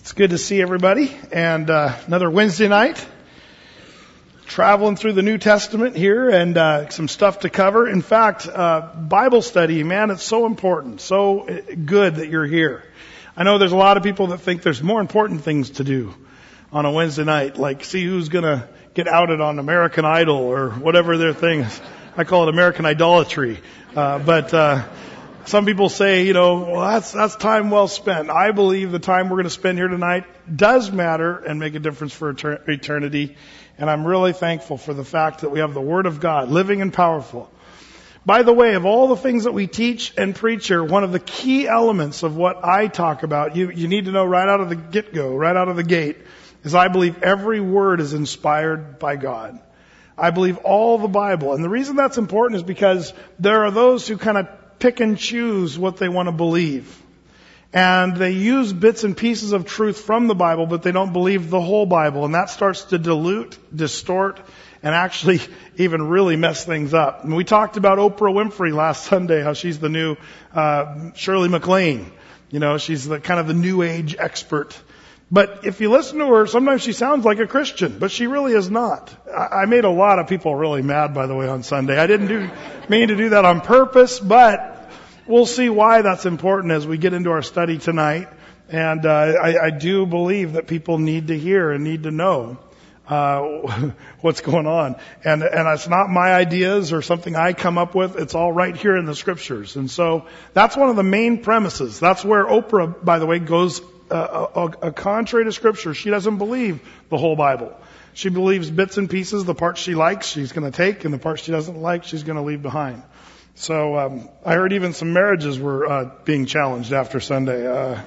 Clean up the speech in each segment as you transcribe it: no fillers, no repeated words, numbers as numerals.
It's good to see everybody, and another Wednesday night, traveling through the New Testament here, and some stuff to cover. In fact, Bible study, man, it's so important, so good that you're here. I know there's a lot of people that think there's more important things to do on a Wednesday night, like see who's going to get outed on American Idol or whatever their thing is. I call it American idolatry, but some people say, well, that's time well spent. I believe the time we're going to spend here tonight does matter and make a difference for eternity. And I'm really thankful for the fact that we have the Word of God, living and powerful. By the way, of all the things that we teach and preach here, one of the key elements of what I talk about, you need to know right out of the get-go, right out of the gate, is I believe every word is inspired by God. I believe all the Bible. And the reason that's important is because there are those who kind of pick and choose what they want to believe. And they use bits and pieces of truth from the Bible, but they don't believe the whole Bible. And that starts to dilute, distort, and actually even really mess things up. And we talked about Oprah Winfrey last Sunday, how she's the new Shirley MacLaine. She's the kind of the new age expert. But if you listen to her, sometimes she sounds like a Christian, but she really is not. I made a lot of people really mad, by the way, on Sunday. I didn't mean to do that on purpose, but we'll see why that's important as we get into our study tonight. And I do believe that people need to hear and need to know what's going on. And it's not my ideas or something I come up with. It's all right here in the Scriptures. And so that's one of the main premises. That's where Oprah, by the way, goes contrary to Scripture. She doesn't believe the whole Bible. She believes bits and pieces. The parts she likes, she's going to take, and the parts she doesn't like, she's going to leave behind. So I heard even some marriages were being challenged after Sunday.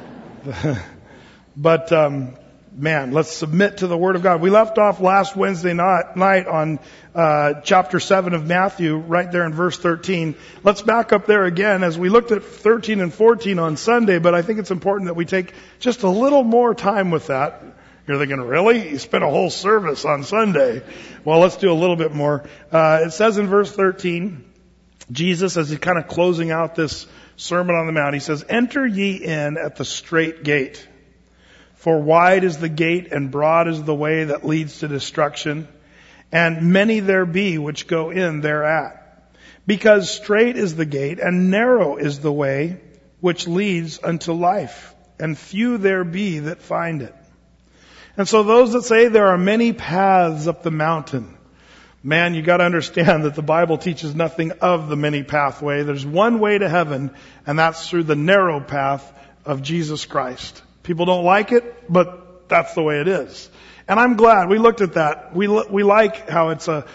But man, let's submit to the Word of God. We left off last Wednesday night on chapter 7 of Matthew, right there in verse 13. Let's back up there again as we looked at 13 and 14 on Sunday, but I think it's important that we take just a little more time with that. You're thinking, really? You spent a whole service on Sunday. Well, let's do a little bit more. It says in verse 13, Jesus, as he's kind of closing out this Sermon on the Mount, he says, "Enter ye in at the strait gate. For wide is the gate and broad is the way that leads to destruction, and many there be which go in thereat. Because strait is the gate and narrow is the way which leads unto life, and few there be that find it." And so those that say there are many paths up the mountain, man, you got to understand that the Bible teaches nothing of the many pathway. There's one way to heaven, and that's through the narrow path of Jesus Christ. People don't like it, but that's the way it is. And I'm glad we looked at that. We like how it's a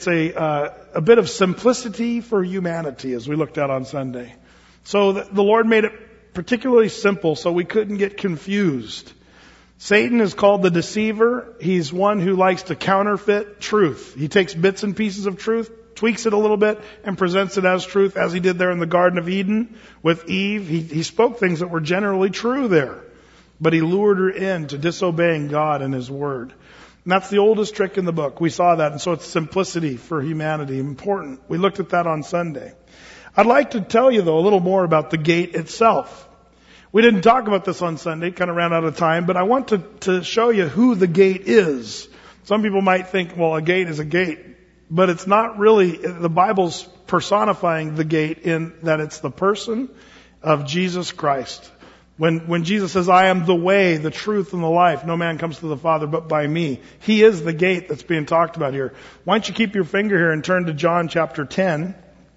bit of simplicity for humanity, as we looked at on Sunday. So the Lord made it particularly simple so we couldn't get confused. Satan is called the deceiver. He's one who likes to counterfeit truth. He takes bits and pieces of truth, tweaks it a little bit, and presents it as truth, as he did there in the Garden of Eden with Eve. He spoke things that were generally true there, but he lured her into disobeying God and His Word. And that's the oldest trick in the book. We saw that, and so it's simplicity for humanity. Important. We looked at that on Sunday. I'd like to tell you, though, a little more about the gate itself. We didn't talk about this on Sunday, kind of ran out of time, but I want to show you who the gate is. Some people might think, well, a gate is a gate, but it's not really. The Bible's personifying the gate in that it's the person of Jesus Christ. When Jesus says, "I am the way, the truth, and the life. No man comes to the Father but by me." He is the gate that's being talked about here. Why don't you keep your finger here and turn to John chapter 10.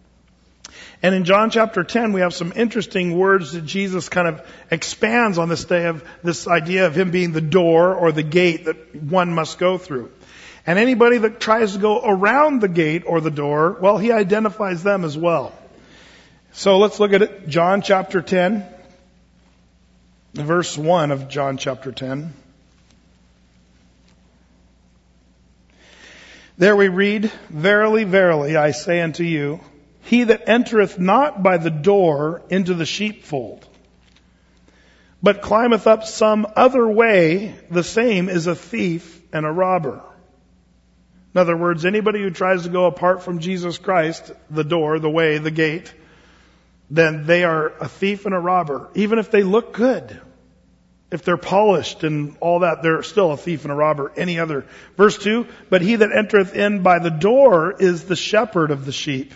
And in John chapter 10, we have some interesting words that Jesus kind of expands on this day of this idea of Him being the door or the gate that one must go through. And anybody that tries to go around the gate or the door, well, He identifies them as well. So let's look at it. John chapter 10. Verse 1 of John chapter 10. There we read, "Verily, verily, I say unto you, he that entereth not by the door into the sheepfold, but climbeth up some other way, the same is a thief and a robber." In other words, anybody who tries to go apart from Jesus Christ, the door, the way, the gate, then they are a thief and a robber, even if they look good. If they're polished and all that, they're still a thief and a robber, any other. Verse 2, but he that entereth in by the door is the shepherd of the sheep.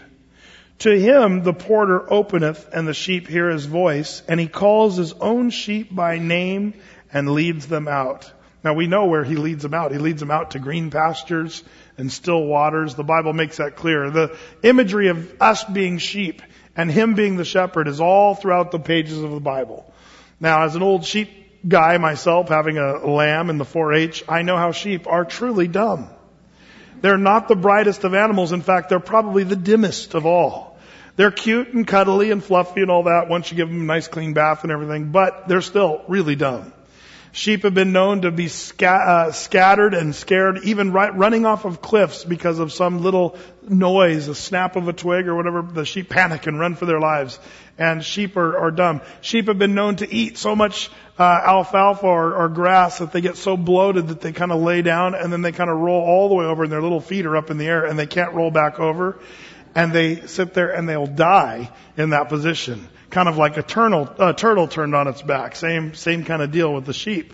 To him the porter openeth, and the sheep hear his voice, and he calls his own sheep by name and leads them out. Now we know where he leads them out. He leads them out to green pastures and still waters. The Bible makes that clear. The imagery of us being sheep and him being the shepherd is all throughout the pages of the Bible. Now, as an old sheep guy myself, having a lamb in the 4-H, I know how sheep are truly dumb. They're not the brightest of animals. In fact, they're probably the dimmest of all. They're cute and cuddly and fluffy and all that once you give them a nice clean bath and everything, but they're still really dumb. Sheep have been known to be scattered and scared, even running off of cliffs because of some little noise, a snap of a twig or whatever. The sheep panic and run for their lives. And sheep are dumb. Sheep have been known to eat so much alfalfa or grass that they get so bloated that they kind of lay down and then they kind of roll all the way over and their little feet are up in the air and they can't roll back over. And they sit there and they'll die in that position. Kind of like a turtle turned on its back. Same kind of deal with the sheep.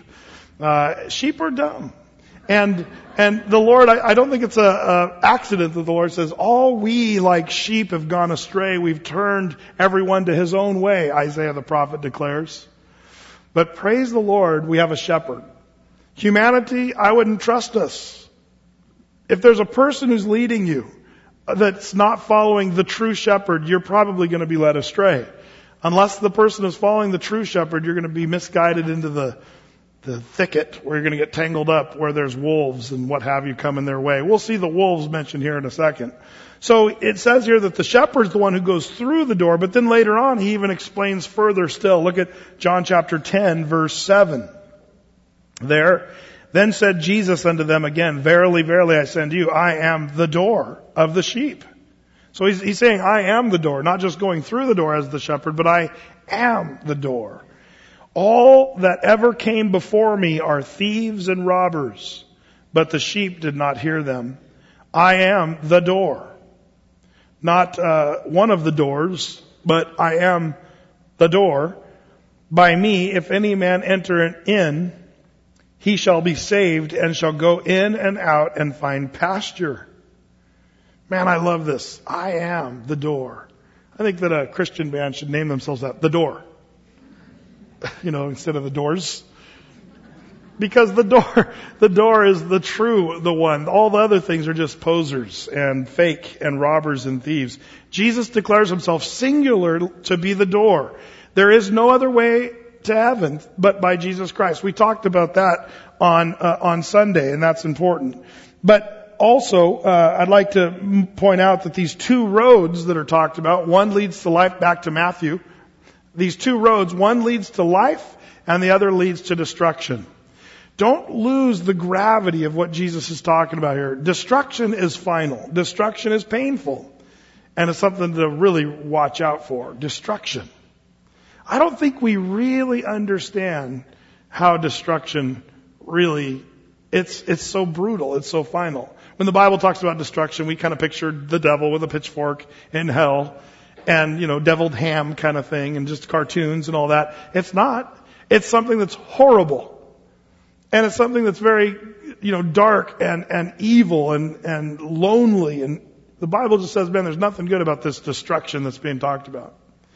Sheep are dumb. And the Lord, I don't think it's a accident that the Lord says, all we like sheep have gone astray. We've turned everyone to his own way, Isaiah the prophet declares. But praise the Lord, we have a shepherd. Humanity, I wouldn't trust us. If there's a person who's leading you that's not following the true shepherd, you're probably going to be led astray. Unless the person is following the true shepherd, you're going to be misguided into the thicket where you're going to get tangled up where there's wolves and what have you coming their way. We'll see the wolves mentioned here in a second. So it says here that the shepherd's the one who goes through the door, but then later on he even explains further still. Look at John chapter 10 verse 7. There, then said Jesus unto them again, verily, verily, I say unto you, I am the door of the sheep. So he's saying, I am the door, not just going through the door as the shepherd, but I am the door. All that ever came before me are thieves and robbers, but the sheep did not hear them. I am the door. Not one of the doors, but I am the door. By me, if any man enter in, he shall be saved and shall go in and out and find pasture. Man, I love this. I am the door. I think that a Christian band should name themselves that, The Door. Instead of the doors. Because the door is the one. All the other things are just posers and fake and robbers and thieves. Jesus declares himself singular to be the door. There is no other way to heaven but by Jesus Christ. We talked about that on Sunday, and that's important. But also, I'd like to point out that these two roads that are talked about, one leads to life, back to Matthew. These two roads, one leads to life and the other leads to destruction. Don't lose the gravity of what Jesus is talking about here. Destruction is final. Destruction is painful. And it's something to really watch out for. Destruction. I don't think we really understand how destruction really, it's so brutal. It's so final. When the Bible talks about destruction, we kind of picture the devil with a pitchfork in hell. And, deviled ham kind of thing and just cartoons and all that. It's not. It's something that's horrible. And it's something that's very, dark and evil and lonely. And the Bible just says, man, there's nothing good about this destruction that's being talked about.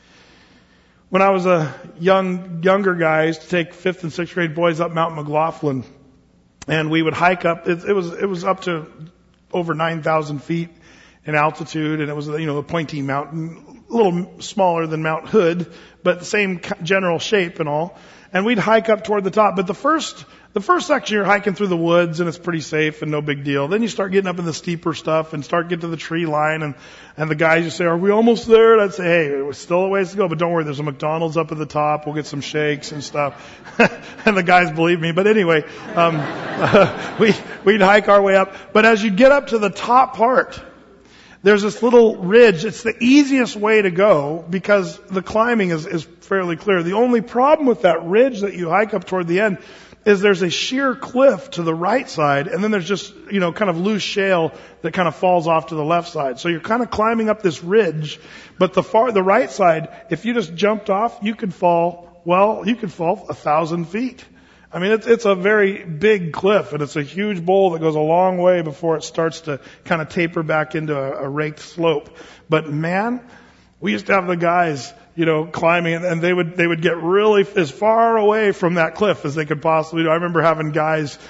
When I was a younger guy, I used to take 5th and 6th grade boys up Mount McLaughlin. And we would hike up. It was up to over 9,000 feet in altitude. And it was, a pointy mountain. A little smaller than Mount Hood, but the same general shape and all. And we'd hike up toward the top. But the first section you're hiking through the woods and it's pretty safe and no big deal. Then you start getting up in the steeper stuff and start getting to the tree line and the guys just say, are we almost there? And I'd say, hey, there's still a ways to go, but don't worry, there's a McDonald's up at the top. We'll get some shakes and stuff. And the guys believe me. But anyway, we'd hike our way up. But as you get up to the top part, there's this little ridge. It's the easiest way to go because the climbing is fairly clear. The only problem with that ridge that you hike up toward the end is there's a sheer cliff to the right side, and then there's just, kind of loose shale that kind of falls off to the left side. So you're kind of climbing up this ridge, but the right side, if you just jumped off, you could fall well, you could fall 1,000 feet. I mean, it's a very big cliff, and it's a huge bowl that goes a long way before it starts to kind of taper back into a raked slope. But man, we used to have the guys, climbing, and they would get really as far away from that cliff as they could possibly do. I remember having guys,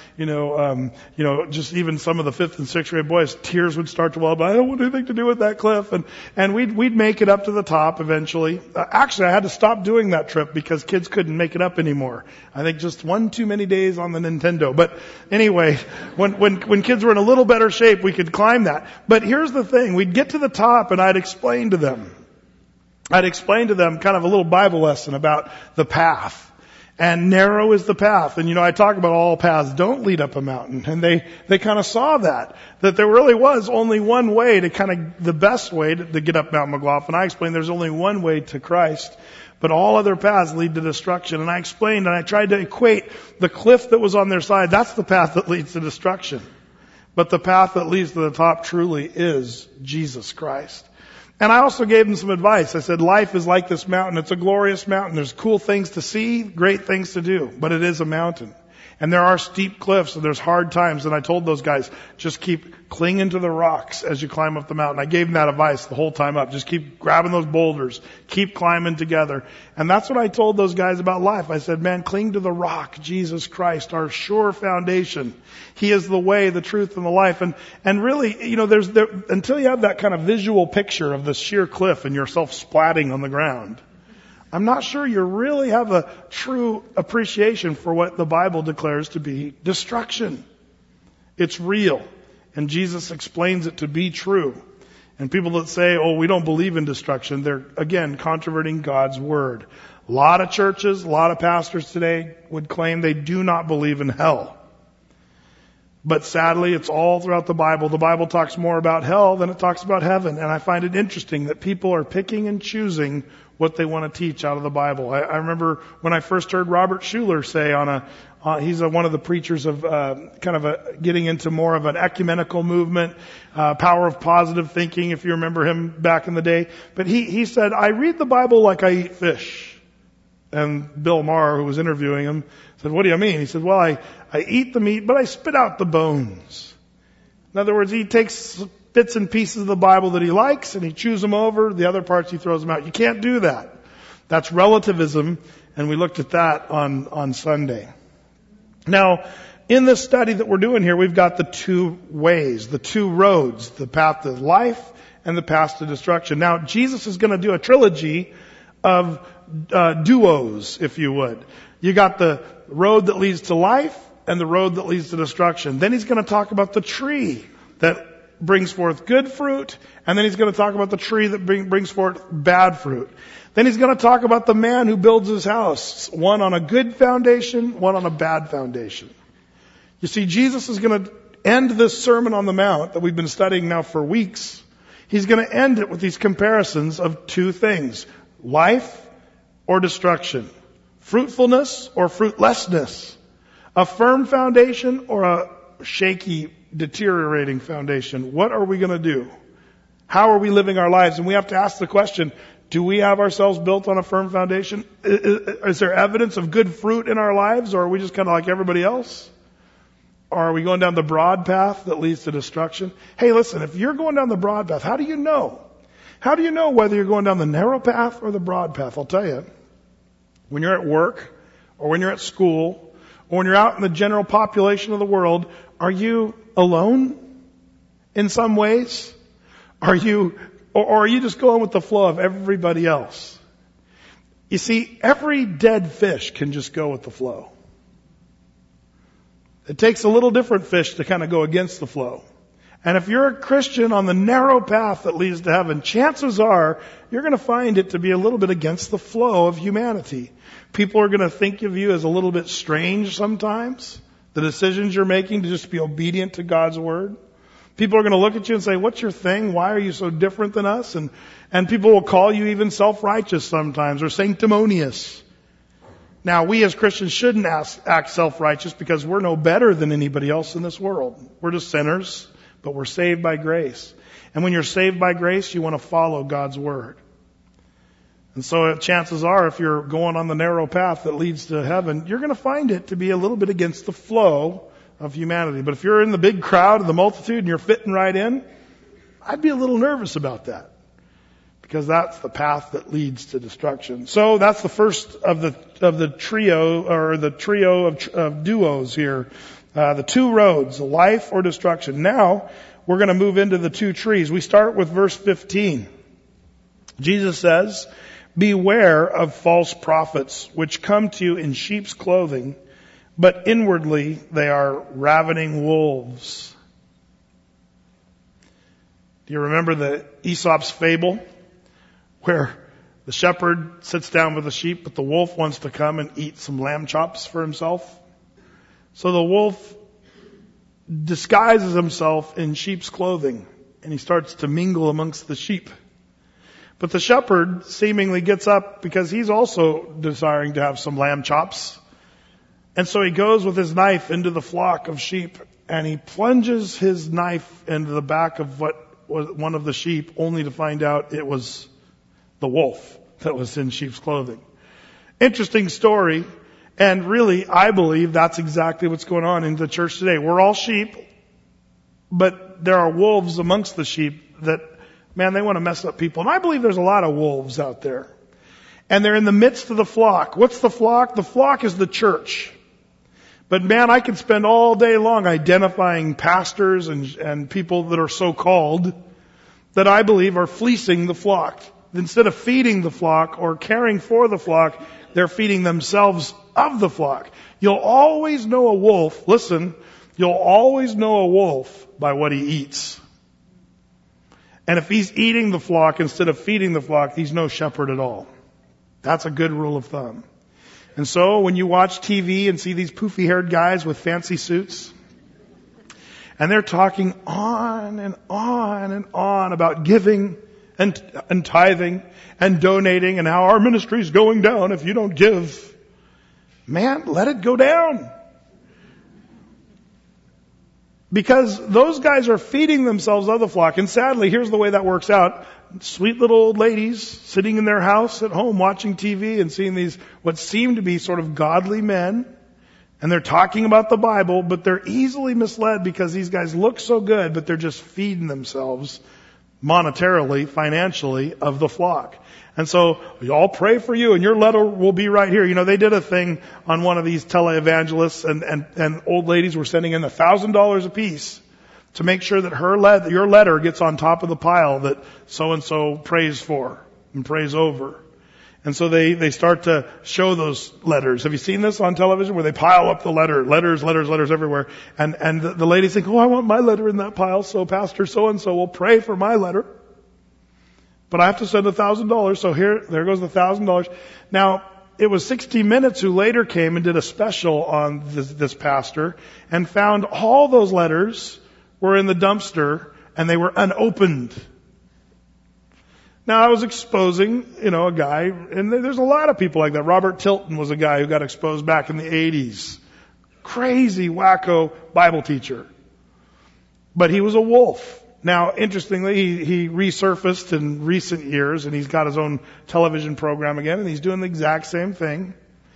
just even some of the 5th and 6th grade boys, tears would start to well up. I don't want anything to do with that cliff, and we'd make it up to the top eventually. Actually, I had to stop doing that trip because kids couldn't make it up anymore. I think just one too many days on the Nintendo. But anyway, when kids were in a little better shape, we could climb that. But here's the thing: we'd get to the top, and I'd explain to them kind of a little Bible lesson about the path. And narrow is the path. And I talk about all paths don't lead up a mountain. And they kind of saw that there really was only one way to the best way to get up Mount McLaughlin. I explained there's only one way to Christ, but all other paths lead to destruction. And I explained, and I tried to equate the cliff that was on their side. That's the path that leads to destruction. But the path that leads to the top truly is Jesus Christ. And I also gave them some advice. I said, life is like this mountain. It's a glorious mountain. There's cool things to see, great things to do, but it is a mountain. And there are steep cliffs and there's hard times. And I told those guys, just keep clinging to the rocks as you climb up the mountain. I gave them that advice the whole time up. Just keep grabbing those boulders. Keep climbing together. And that's what I told those guys about life. I said, man, cling to the rock, Jesus Christ, our sure foundation. He is the way, the truth, and the life. And really, until you have that kind of visual picture of the sheer cliff and yourself splatting on the ground, I'm not sure you really have a true appreciation for what the Bible declares to be destruction. It's real. And Jesus explains it to be true. And people that say, oh, we don't believe in destruction, they're, again, controverting God's Word. A lot of churches, a lot of pastors today would claim they do not believe in hell. But sadly, it's all throughout the Bible. The Bible talks more about hell than it talks about heaven. And I find it interesting that people are picking and choosing what they want to teach out of the Bible. I remember when I first heard Robert Schuller say he's one of the preachers of getting into more of an ecumenical movement, power of positive thinking, if you remember him back in the day. But he said, I read the Bible like I eat fish. And Bill Maher, who was interviewing him, said, what do you mean? He said, well, I eat the meat, but I spit out the bones. In other words, he takes bits and pieces of the Bible that he likes and he chews them over. The other parts he throws them out. You can't do that. That's relativism, and we looked at that on Sunday. Now, in this study that we're doing here, we've got the two ways, the two roads, the path to life and the path to destruction. Now, Jesus is going to do a trilogy of duos, if you would. You got the road that leads to life and the road that leads to destruction. Then he's going to talk about the tree that brings forth good fruit, and then he's going to talk about the tree that brings forth bad fruit. Then he's going to talk about the man who builds his house, one on a good foundation, one on a bad foundation. You see, Jesus is going to end this Sermon on the Mount that we've been studying now for weeks. He's going to end it with these comparisons of two things: life or destruction, fruitfulness or fruitlessness, a firm foundation or a shaky, deteriorating foundation. What are we going to do? How are we living our lives? And we have to ask the question, do we have ourselves built on a firm foundation? Is there evidence of good fruit in our lives, or are we just kind of like everybody else? Or are we going down the broad path that leads to destruction? Hey, listen, if you're going down the broad path, how do you know? How do you know whether you're going down the narrow path or the broad path? I'll tell you. When you're at work, or when you're at school, or when you're out in the general population of the world, are you alone in some ways? Or are you just going with the flow of everybody else? You see, every dead fish can just go with the flow. It takes a little different fish to kind of go against the flow. And if you're a Christian on the narrow path that leads to heaven, chances are you're going to find it to be a little bit against the flow of humanity. People are going to think of you as a little bit strange sometimes. The decisions you're making to just be obedient to God's Word. People are going to look at you and say, what's your thing? Why are you so different than us? And people will call you even self-righteous sometimes, or sanctimonious. Now, we as Christians shouldn't act self-righteous because we're no better than anybody else in this world. We're just sinners, but we're saved by grace. And when you're saved by grace, you want to follow God's Word. And so chances are, if you're going on the narrow path that leads to heaven, you're going to find it to be a little bit against the flow of humanity. But if you're in the big crowd of the multitude and you're fitting right in, I'd be a little nervous about that, because that's the path that leads to destruction. So that's the first of the trio, or the trio of duos here. The two roads, life or destruction. Now, we're going to move into the two trees. We start with verse 15. Jesus says, "Beware of false prophets, which come to you in sheep's clothing, but inwardly they are ravening wolves." Do you remember the Aesop's fable, where the shepherd sits down with the sheep, but the wolf wants to come and eat some lamb chops for himself? So the wolf disguises himself in sheep's clothing, and he starts to mingle amongst the sheep. But the shepherd seemingly gets up because he's also desiring to have some lamb chops. And so he goes with his knife into the flock of sheep, and he plunges his knife into the back of what was one of the sheep, only to find out it was the wolf that was in sheep's clothing. Interesting story. And really, I believe that's exactly what's going on in the church today. We're all sheep, but there are wolves amongst the sheep that, man, they want to mess up people. And I believe there's a lot of wolves out there. And they're in the midst of the flock. What's the flock? The flock is the church. But man, I could spend all day long identifying pastors and people that are so-called that I believe are fleecing the flock. Instead of feeding the flock or caring for the flock, they're feeding themselves of the flock. You'll always know a wolf. Listen, you'll always know a wolf by what he eats. And if he's eating the flock instead of feeding the flock, he's no shepherd at all. That's a good rule of thumb. And so when you watch TV and see these poofy-haired guys with fancy suits, and they're talking on and on and on about giving and tithing and donating and how our ministry is going down if you don't give, man, let it go down. Because those guys are feeding themselves of the flock. And sadly, here's the way that works out. Sweet little old ladies sitting in their house at home watching TV and seeing these what seem to be sort of godly men. And they're talking about the Bible, but they're easily misled because these guys look so good, but they're just feeding themselves monetarily, financially, of the flock. And so, we all pray for you, and your letter will be right here. You know, they did a thing on one of these televangelists, and old ladies were sending in $1,000 a piece to make sure that your letter gets on top of the pile that so-and-so prays for and prays over. And so they start to show those letters. Have you seen this on television where they pile up the letters everywhere? And the ladies think, oh, I want my letter in that pile, so Pastor so-and-so will pray for my letter. But I have to send $1,000, so there goes the $1,000. Now, it was 60 Minutes who later came and did a special on this pastor and found all those letters were in the dumpster and they were unopened. Now, I was exposing, a guy, and there's a lot of people like that. Robert Tilton was a guy who got exposed back in the 80s. Crazy, wacko Bible teacher. But he was a wolf. Now, interestingly, he resurfaced in recent years, and he's got his own television program again, and he's doing the exact same thing.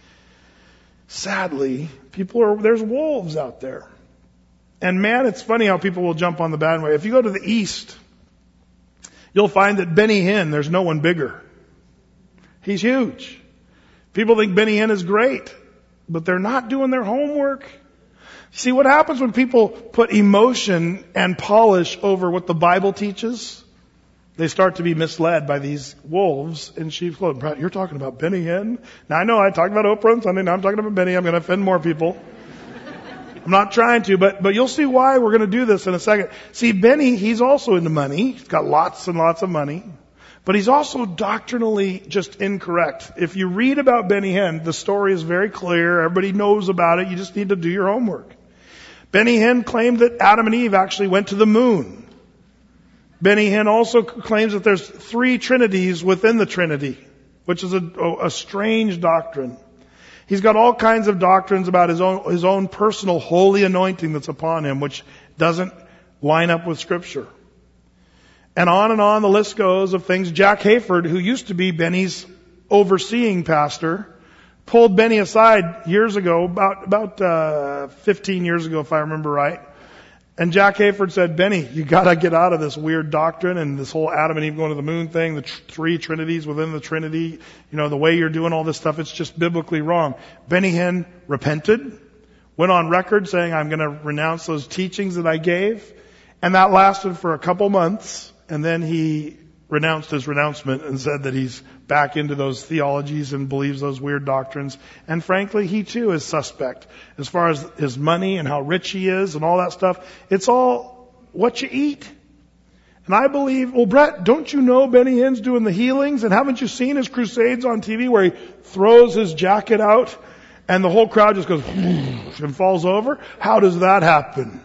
Sadly, there's wolves out there. And man, it's funny how people will jump on the bandwagon. If you go to the East, you'll find that Benny Hinn, there's no one bigger. He's huge. People think Benny Hinn is great, but they're not doing their homework. See, what happens when people put emotion and polish over what the Bible teaches? They start to be misled by these wolves in sheep's clothing. Brad, you're talking about Benny Hinn? Now, I know I talked about Oprah on Sunday. Now I'm talking about Benny. I'm going to offend more people. I'm not trying to, but you'll see why we're going to do this in a second. See, Benny, he's also into money. He's got lots and lots of money. But he's also doctrinally just incorrect. If you read about Benny Hinn, the story is very clear. Everybody knows about it. You just need to do your homework. Benny Hinn claimed that Adam and Eve actually went to the moon. Benny Hinn also claims that there's 3 trinities within the Trinity, which is a strange doctrine. He's got all kinds of doctrines about his own personal holy anointing that's upon him, which doesn't line up with Scripture. And on the list goes of things. Jack Hayford, who used to be Benny's overseeing pastor, pulled Benny aside years ago, about 15 years ago, if I remember right. And Jack Hayford said, Benny, you gotta get out of this weird doctrine and this whole Adam and Eve going to the moon thing, the three trinities within the Trinity, the way you're doing all this stuff, it's just biblically wrong. Benny Hinn repented, went on record saying, I'm gonna renounce those teachings that I gave. And that lasted for a couple months, and then he renounced his renouncement and said that he's back into those theologies and believes those weird doctrines. And frankly, he too is suspect as far as his money and how rich he is and all that stuff. It's all what you eat. And I believe, well, Brett, don't you know Benny Hinn's doing the healings? And haven't you seen his crusades on TV where he throws his jacket out and the whole crowd just goes and falls over? How does that happen?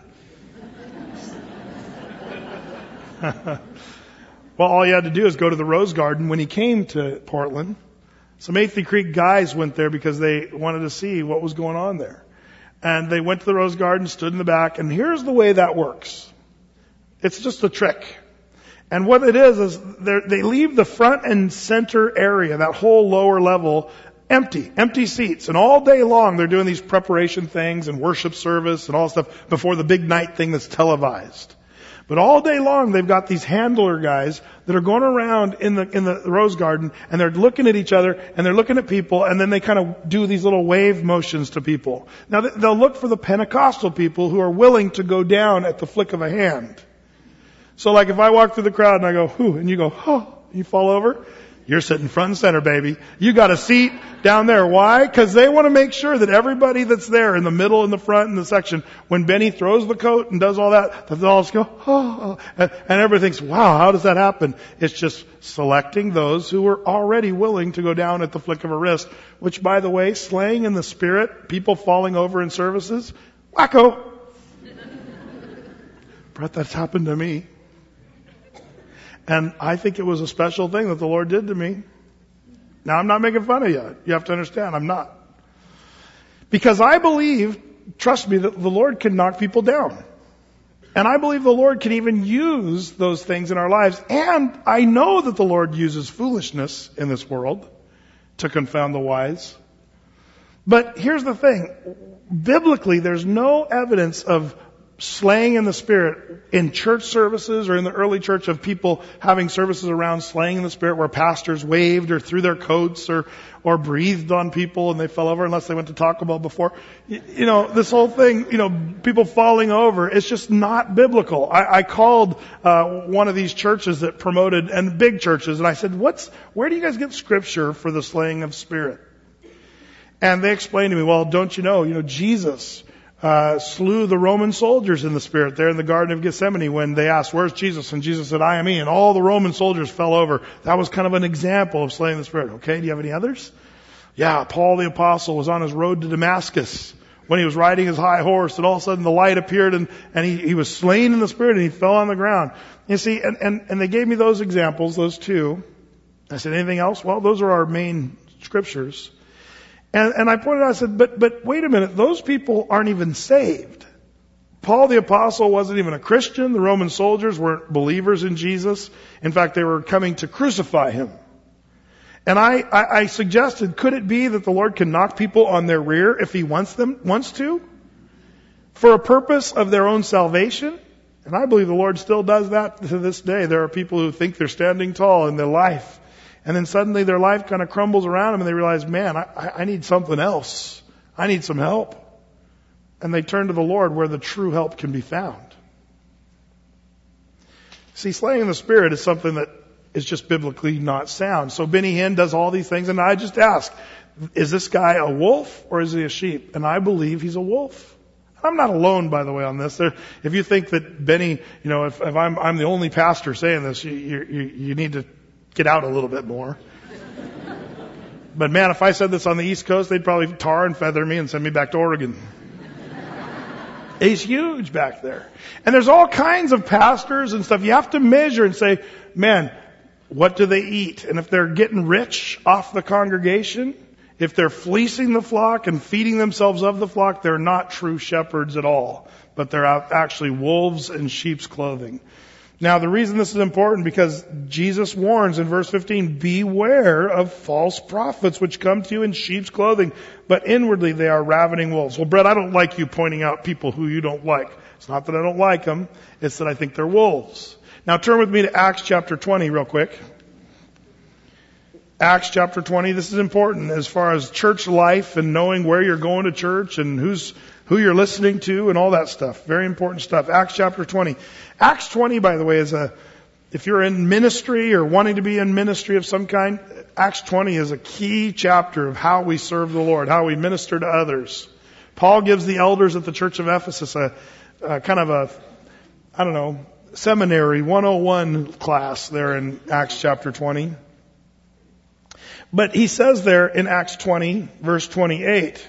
Well, all you had to do is go to the Rose Garden when he came to Portland. Some Athey Creek guys went there because they wanted to see what was going on there. And they went to the Rose Garden, stood in the back, and here's the way that works. It's just a trick. And what it is they leave the front and center area, that whole lower level, empty seats. And all day long they're doing these preparation things and worship service and all stuff before the big night thing that's televised. But all day long, they've got these handler guys that are going around in the Rose Garden, and they're looking at each other, and they're looking at people, and then they kind of do these little wave motions to people. Now, they'll look for the Pentecostal people who are willing to go down at the flick of a hand. So like if I walk through the crowd and I go, whoo, and you go, oh, you fall over, you're sitting front and center, baby. You got a seat down there. Why? Because they want to make sure that everybody that's there in the middle, in the front, in the section, when Benny throws the coat and does all that they all just go, oh, and everybody thinks, wow, how does that happen? It's just selecting those who are already willing to go down at the flick of a wrist, which, by the way, slaying in the spirit, people falling over in services, wacko. Brett, that's happened to me. And I think it was a special thing that the Lord did to me. Now, I'm not making fun of you. You have to understand, I'm not. Because I believe, trust me, that the Lord can knock people down. And I believe the Lord can even use those things in our lives. And I know that the Lord uses foolishness in this world to confound the wise. But here's the thing. Biblically, there's no evidence of slaying in the spirit in church services or in the early church of people having services around slaying in the spirit where pastors waved or threw their coats or breathed on people and they fell over unless they went to Taco Bell before. This whole thing, people falling over, it's just not biblical. I called one of these churches that promoted, and big churches, and I said, where do you guys get scripture for the slaying of spirit? And they explained to me, well, don't you know, Jesus slew the Roman soldiers in the spirit there in the Garden of Gethsemane when they asked, where's Jesus? And Jesus said, I am he. And all the Roman soldiers fell over. That was kind of an example of slaying the spirit. Okay, do you have any others? Yeah, Paul the Apostle was on his road to Damascus when he was riding his high horse, and all of a sudden the light appeared and he was slain in the spirit and he fell on the ground. You see, and they gave me those examples, those two. I said, anything else? Well, those are our main scriptures. And I pointed out, I said, but wait a minute, those people aren't even saved. Paul the Apostle wasn't even a Christian. The Roman soldiers weren't believers in Jesus. In fact, they were coming to crucify him. And I suggested, could it be that the Lord can knock people on their rear if he wants to? For a purpose of their own salvation? And I believe the Lord still does that to this day. There are people who think they're standing tall in their life. And then suddenly their life kind of crumbles around them and they realize, man, I need something else. I need some help. And they turn to the Lord where the true help can be found. See, slaying in the spirit is something that is just biblically not sound. So Benny Hinn does all these things, and I just ask, is this guy a wolf or is he a sheep? And I believe he's a wolf. I'm not alone, by the way, on this. If you think that Benny, if I'm the only pastor saying this, you need to get out a little bit more. But man, if I said this on the East Coast, they'd probably tar and feather me and send me back to Oregon. He's huge back there. And there's all kinds of pastors and stuff. You have to measure and say, man, what do they eat? And if they're getting rich off the congregation, if they're fleecing the flock and feeding themselves of the flock, they're not true shepherds at all. But they're actually wolves in sheep's clothing. Now, the reason this is important, because Jesus warns in verse 15, beware of false prophets which come to you in sheep's clothing, but inwardly they are ravening wolves. Well, Brett, I don't like you pointing out people who you don't like. It's not that I don't like them. It's that I think they're wolves. Now, turn with me to Acts chapter 20 real quick. Acts chapter 20. This is important as far as church life and knowing where you're going to church and who you're listening to and all that stuff. Very important stuff. Acts chapter 20. Acts 20, by the way, if you're in ministry or wanting to be in ministry of some kind, Acts 20 is a key chapter of how we serve the Lord, how we minister to others. Paul gives the elders at the church of Ephesus a kind of a, seminary 101 class there in Acts chapter 20. But he says there in Acts 20, verse 28,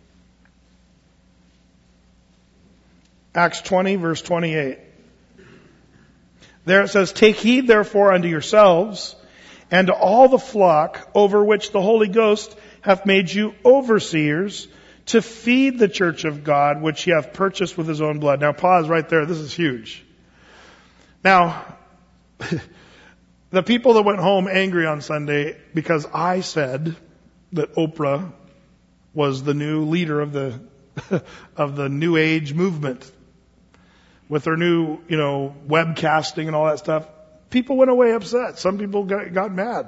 Acts 20, verse 28. There it says, take heed therefore unto yourselves and to all the flock over which the Holy Ghost hath made you overseers to feed the church of God which he hath purchased with his own blood. Now pause right there. This is huge. Now, the people that went home angry on Sunday because I said that Oprah was the new leader of the of the New Age movement with their new, webcasting and all that stuff. People went away upset. Some people got mad.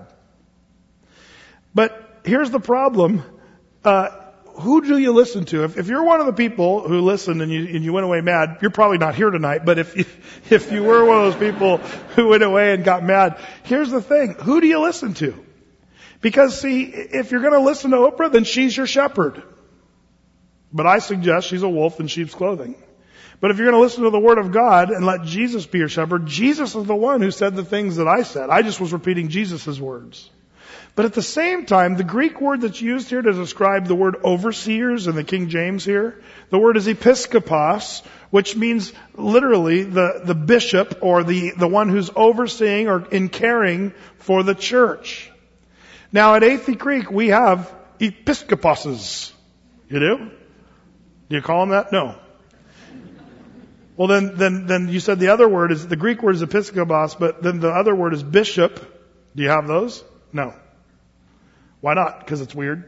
But here's the problem. Who do you listen to? If you're one of the people who listened and you went away mad, you're probably not here tonight. But if you were one of those people who went away and got mad, here's the thing. Who do you listen to? Because see, if you're going to listen to Oprah, then she's your shepherd. But I suggest she's a wolf in sheep's clothing. But if you're going to listen to the Word of God and let Jesus be your shepherd, Jesus is the one who said the things that I said. I just was repeating Jesus' words. But at the same time, the Greek word that's used here to describe the word overseers in the King James here, the word is episkopos, which means literally the bishop or the one who's overseeing or in caring for the church. Now at Athey Creek, we have episkoposes. You do? Do you call them that? No. Well, then you said the other word is, the Greek word is episkopos, but then the other word is bishop. Do you have those? No. Why not? Because it's weird.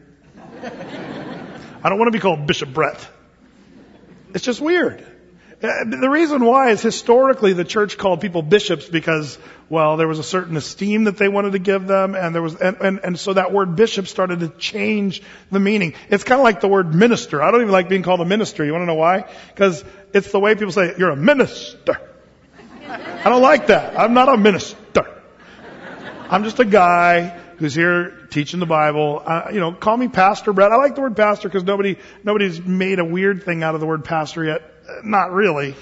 I don't want to be called Bishop Brett. It's just weird. The reason why is historically the church called people bishops because, well, there was a certain esteem that they wanted to give them, and so that word bishop started to change the meaning. It's kind of like the word minister. I don't even like being called a minister. You want to know why? Because it's the way people say, you're a minister. I don't like that. I'm not a minister. I'm just a guy who's here teaching the Bible. Call me Pastor Brett. I like the word pastor because nobody's made a weird thing out of the word pastor yet. Not really.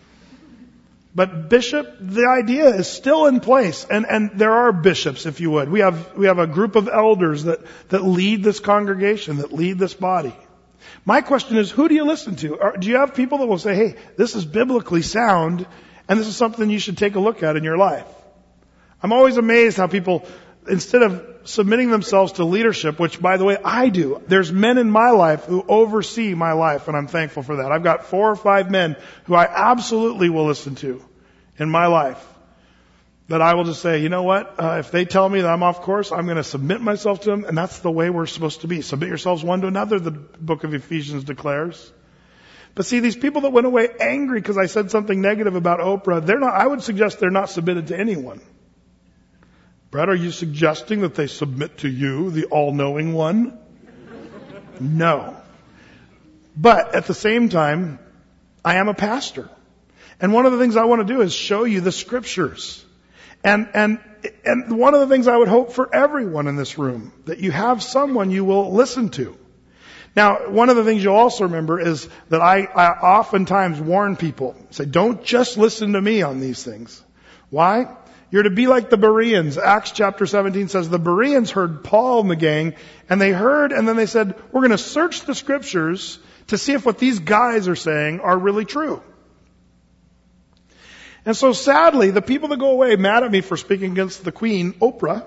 But bishop, the idea is still in place. And there are bishops, if you would. We have a group of elders that lead this congregation, that lead this body. My question is, who do you listen to? Do you have people that will say, hey, this is biblically sound, and this is something you should take a look at in your life? I'm always amazed how people, instead of submitting themselves to leadership, which, by the way, I do. There's men in my life who oversee my life, and I'm thankful for that. I've got 4 or 5 men who I absolutely will listen to in my life. That I will just say, you know what? If they tell me that I'm off course, I'm going to submit myself to them, and that's the way we're supposed to be. Submit yourselves one to another, the book of Ephesians declares. But see, these people that went away angry because I said something negative about Oprah, I would suggest they're not submitted to anyone. Brett, are you suggesting that they submit to you, the all-knowing one? No. But at the same time, I am a pastor. And one of the things I want to do is show you the scriptures. And one of the things I would hope for everyone in this room, that you have someone you will listen to. Now, one of the things you'll also remember is that I oftentimes warn people, say, don't just listen to me on these things. Why? You're to be like the Bereans. Acts chapter 17 says the Bereans heard Paul and the gang, and they heard, and then they said, we're going to search the scriptures to see if what these guys are saying are really true. And so sadly, the people that go away mad at me for speaking against the Queen, Oprah,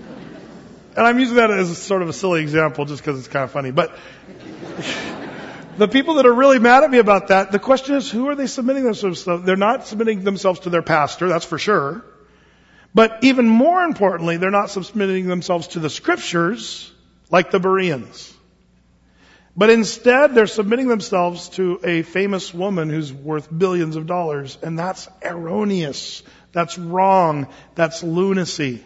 and I'm using that as sort of a silly example just because it's kind of funny, but The people that are really mad at me about that, the question is, who are they submitting themselves to? They're not submitting themselves to their pastor, that's for sure. But even more importantly, they're not submitting themselves to the scriptures like the Bereans. But instead, they're submitting themselves to a famous woman who's worth billions of dollars. And that's erroneous. That's wrong. That's lunacy.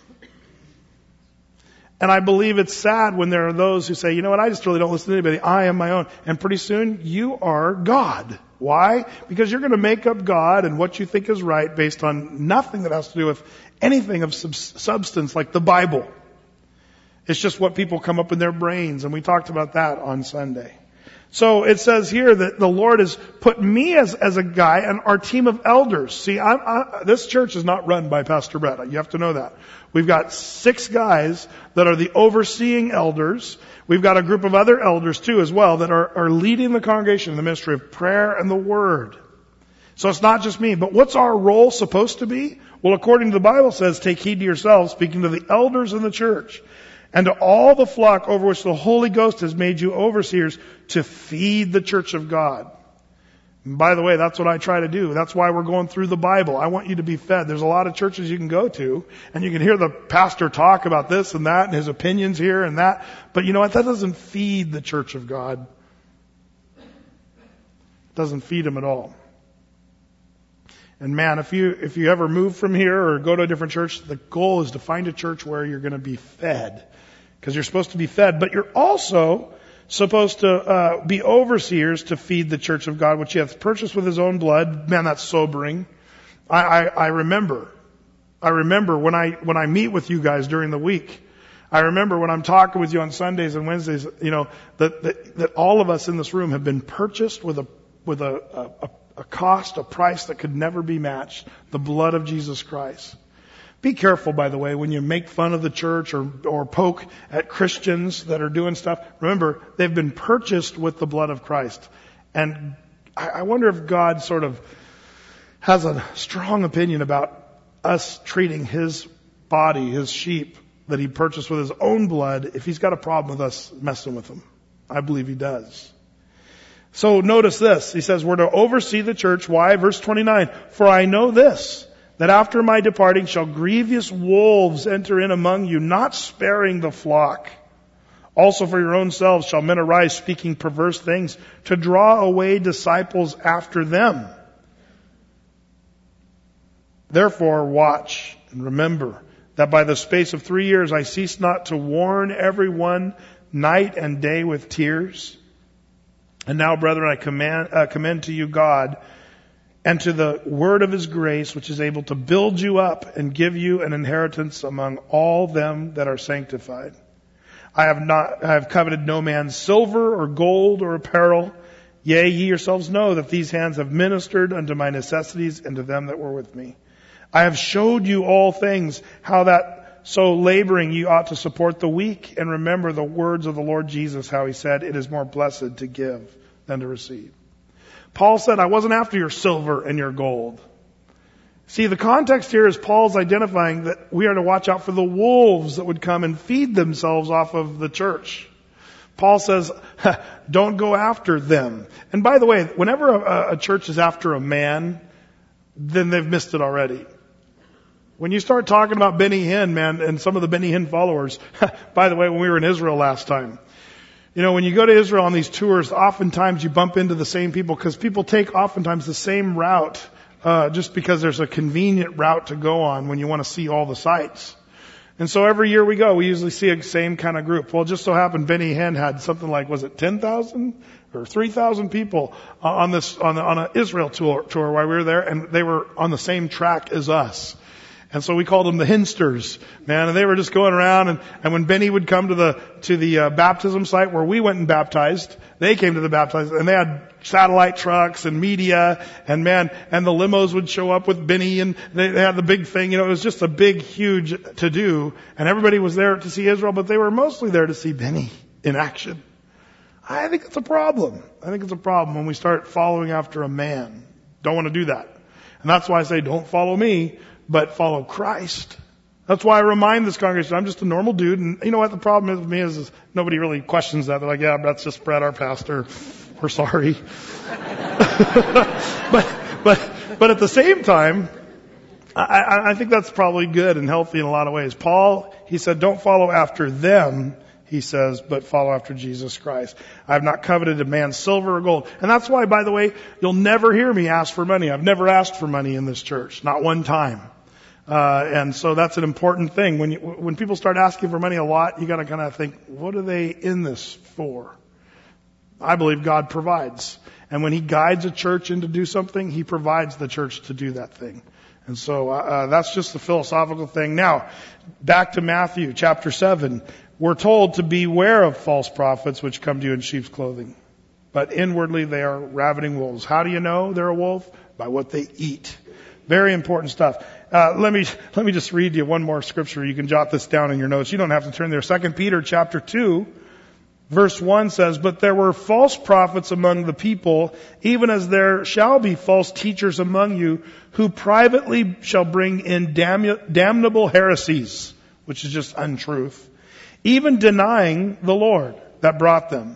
And I believe it's sad when there are those who say, you know what, I just really don't listen to anybody. I am my own. And pretty soon, you are God. Why? Because you're going to make up God and what you think is right based on nothing that has to do with anything of substance like the Bible. It's just what people come up in their brains, and we talked about that on Sunday. So it says here that the Lord has put me as a guy and our team of elders. See, this church is not run by Pastor Brett. You have to know that. We've got 6 guys that are the overseeing elders. We've got a group of other elders too as well that are leading the congregation in the ministry of prayer and the Word. So it's not just me. But what's our role supposed to be? Well, according to the Bible says, take heed to yourselves, speaking to the elders in the church, and to all the flock over which the Holy Ghost has made you overseers, to feed the church of God. And by the way, that's what I try to do. That's why we're going through the Bible. I want you to be fed. There's a lot of churches you can go to, and you can hear the pastor talk about this and that, and his opinions here and that. But you know what? That doesn't feed the church of God. It doesn't feed them at all. And man, if you ever move from here or go to a different church, the goal is to find a church where you're going to be fed. Because you're supposed to be fed, but you're also supposed to be overseers to feed the church of God, which he hath purchased with his own blood. Man, that's sobering. I remember when I meet with you guys during the week. I remember when I'm talking with you on Sundays and Wednesdays, you know, that all of us in this room have been purchased with a cost, a price that could never be matched. The blood of Jesus Christ. Be careful, by the way, when you make fun of the church or poke at Christians that are doing stuff. Remember, they've been purchased with the blood of Christ. And I wonder if God sort of has a strong opinion about us treating his body, his sheep, that he purchased with his own blood, if he's got a problem with us messing with him. I believe he does. So notice this. He says, we're to oversee the church. Why? Verse 29. For I know this, that after my departing shall grievous wolves enter in among you, not sparing the flock. Also for your own selves shall men arise speaking perverse things, to draw away disciples after them. Therefore watch and remember that by the space of 3 years I ceased not to warn everyone night and day with tears. And now, brethren, I commend to you God, and to the word of his grace, which is able to build you up and give you an inheritance among all them that are sanctified. I have coveted no man's silver or gold or apparel. Yea, ye yourselves know that these hands have ministered unto my necessities and to them that were with me. I have showed you all things, how that so laboring you ought to support the weak, and remember the words of the Lord Jesus, how he said, it is more blessed to give than to receive. Paul said, I wasn't after your silver and your gold. See, the context here is Paul's identifying that we are to watch out for the wolves that would come and feed themselves off of the church. Paul says, don't go after them. And by the way, whenever a church is after a man, then they've missed it already. When you start talking about Benny Hinn, man, and some of the Benny Hinn followers, by the way, when we were in Israel last time, you know, when you go to Israel on these tours, oftentimes you bump into the same people because people take oftentimes the same route just because there's a convenient route to go on when you want to see all the sites. And so every year we go, we usually see a same kind of group. Well, it just so happened Benny Hinn had something like, was it 10,000 or 3,000 people on an Israel tour while we were there, and they were on the same track as us. And so we called them the Hinsters, man, and they were just going around, and when Benny would come to the baptism site where we went and baptized, they came to the baptized, and they had satellite trucks and media, and man, and the limos would show up with Benny, and they had the big thing, you know, it was just a big, huge to-do, and everybody was there to see Israel, but they were mostly there to see Benny in action. I think it's a problem. I think it's a problem when we start following after a man. Don't want to do that. And that's why I say don't follow me, but follow Christ. That's why I remind this congregation, I'm just a normal dude. And you know what the problem is with me is nobody really questions that. They're like, yeah, that's just Brett, our pastor. We're sorry. but at the same time, I think that's probably good and healthy in a lot of ways. Paul, he said, don't follow after them, he says, but follow after Jesus Christ. I have not coveted a man's silver or gold. And that's why, by the way, you'll never hear me ask for money. I've never asked for money in this church. Not one time. And so that's an important thing. When people start asking for money a lot, you gotta kind of think, what are they in this for? I believe God provides. And when He guides a church in to do something, He provides the church to do that thing. And so that's just the philosophical thing. Now, back to Matthew chapter 7. We're told to beware of false prophets which come to you in sheep's clothing, but inwardly they are ravening wolves. How do you know they're a wolf? By what they eat. Very important stuff. Let me just read you one more scripture. You can jot this down in your notes. You don't have to turn there. 2 Peter chapter 2, verse 1 says, but there were false prophets among the people, even as there shall be false teachers among you, who privately shall bring in damnable heresies, which is just untruth, even denying the Lord that bought them,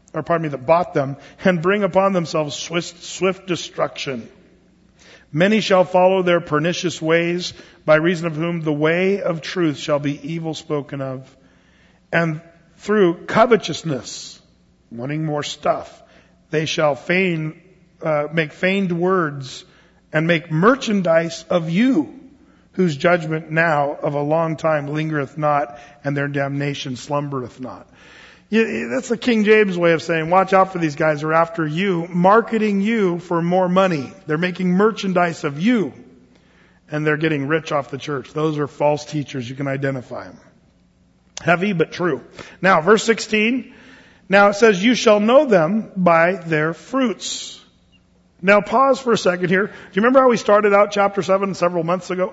and bring upon themselves swift destruction. Many shall follow their pernicious ways, by reason of whom the way of truth shall be evil spoken of. And through covetousness, wanting more stuff, they shall make feigned words and make merchandise of you, whose judgment now of a long time lingereth not, and their damnation slumbereth not. That's the King James way of saying, watch out for these guys who are after you, marketing you for more money. They're making merchandise of you, and they're getting rich off the church. Those are false teachers. You can identify them. Heavy, but true. Now, verse 16. Now it says, you shall know them by their fruits. Now pause for a second here. Do you remember how we started out chapter 7 several months ago?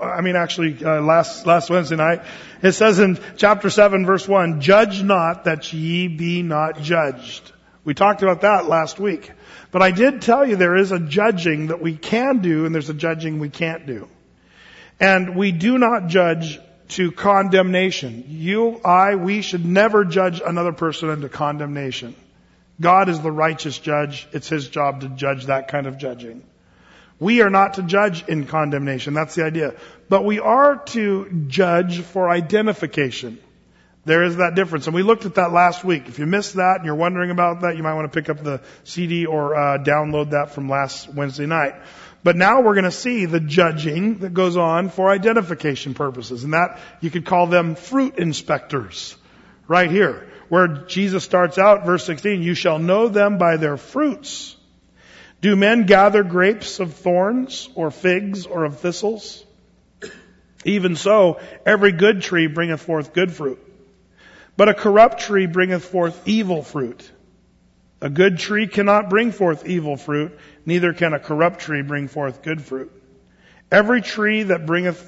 Last Wednesday night. It says in chapter 7 verse 1, judge not that ye be not judged. We talked about that last week. But I did tell you there is a judging that we can do and there's a judging we can't do. And we do not judge to condemnation. We should never judge another person into condemnation. God is the righteous judge. It's His job to judge that kind of judging. We are not to judge in condemnation. That's the idea. But we are to judge for identification. There is that difference. And we looked at that last week. If you missed that and you're wondering about that, you might want to pick up the CD or download that from last Wednesday night. But now we're going to see the judging that goes on for identification purposes. And that, you could call them fruit inspectors. Right here. Where Jesus starts out, verse 16, you shall know them by their fruits. Do men gather grapes of thorns, or figs, or of thistles? Even so, every good tree bringeth forth good fruit. But a corrupt tree bringeth forth evil fruit. A good tree cannot bring forth evil fruit, neither can a corrupt tree bring forth good fruit. Every tree that bringeth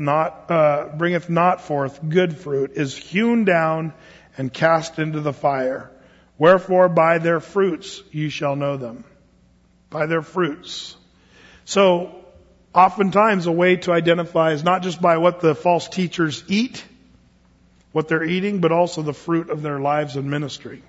not forth good fruit is hewn down and cast into the fire. Wherefore by their fruits ye shall know them. By their fruits. So, oftentimes a way to identify is not just by what the false teachers eat, what they're eating, but also the fruit of their lives and ministry.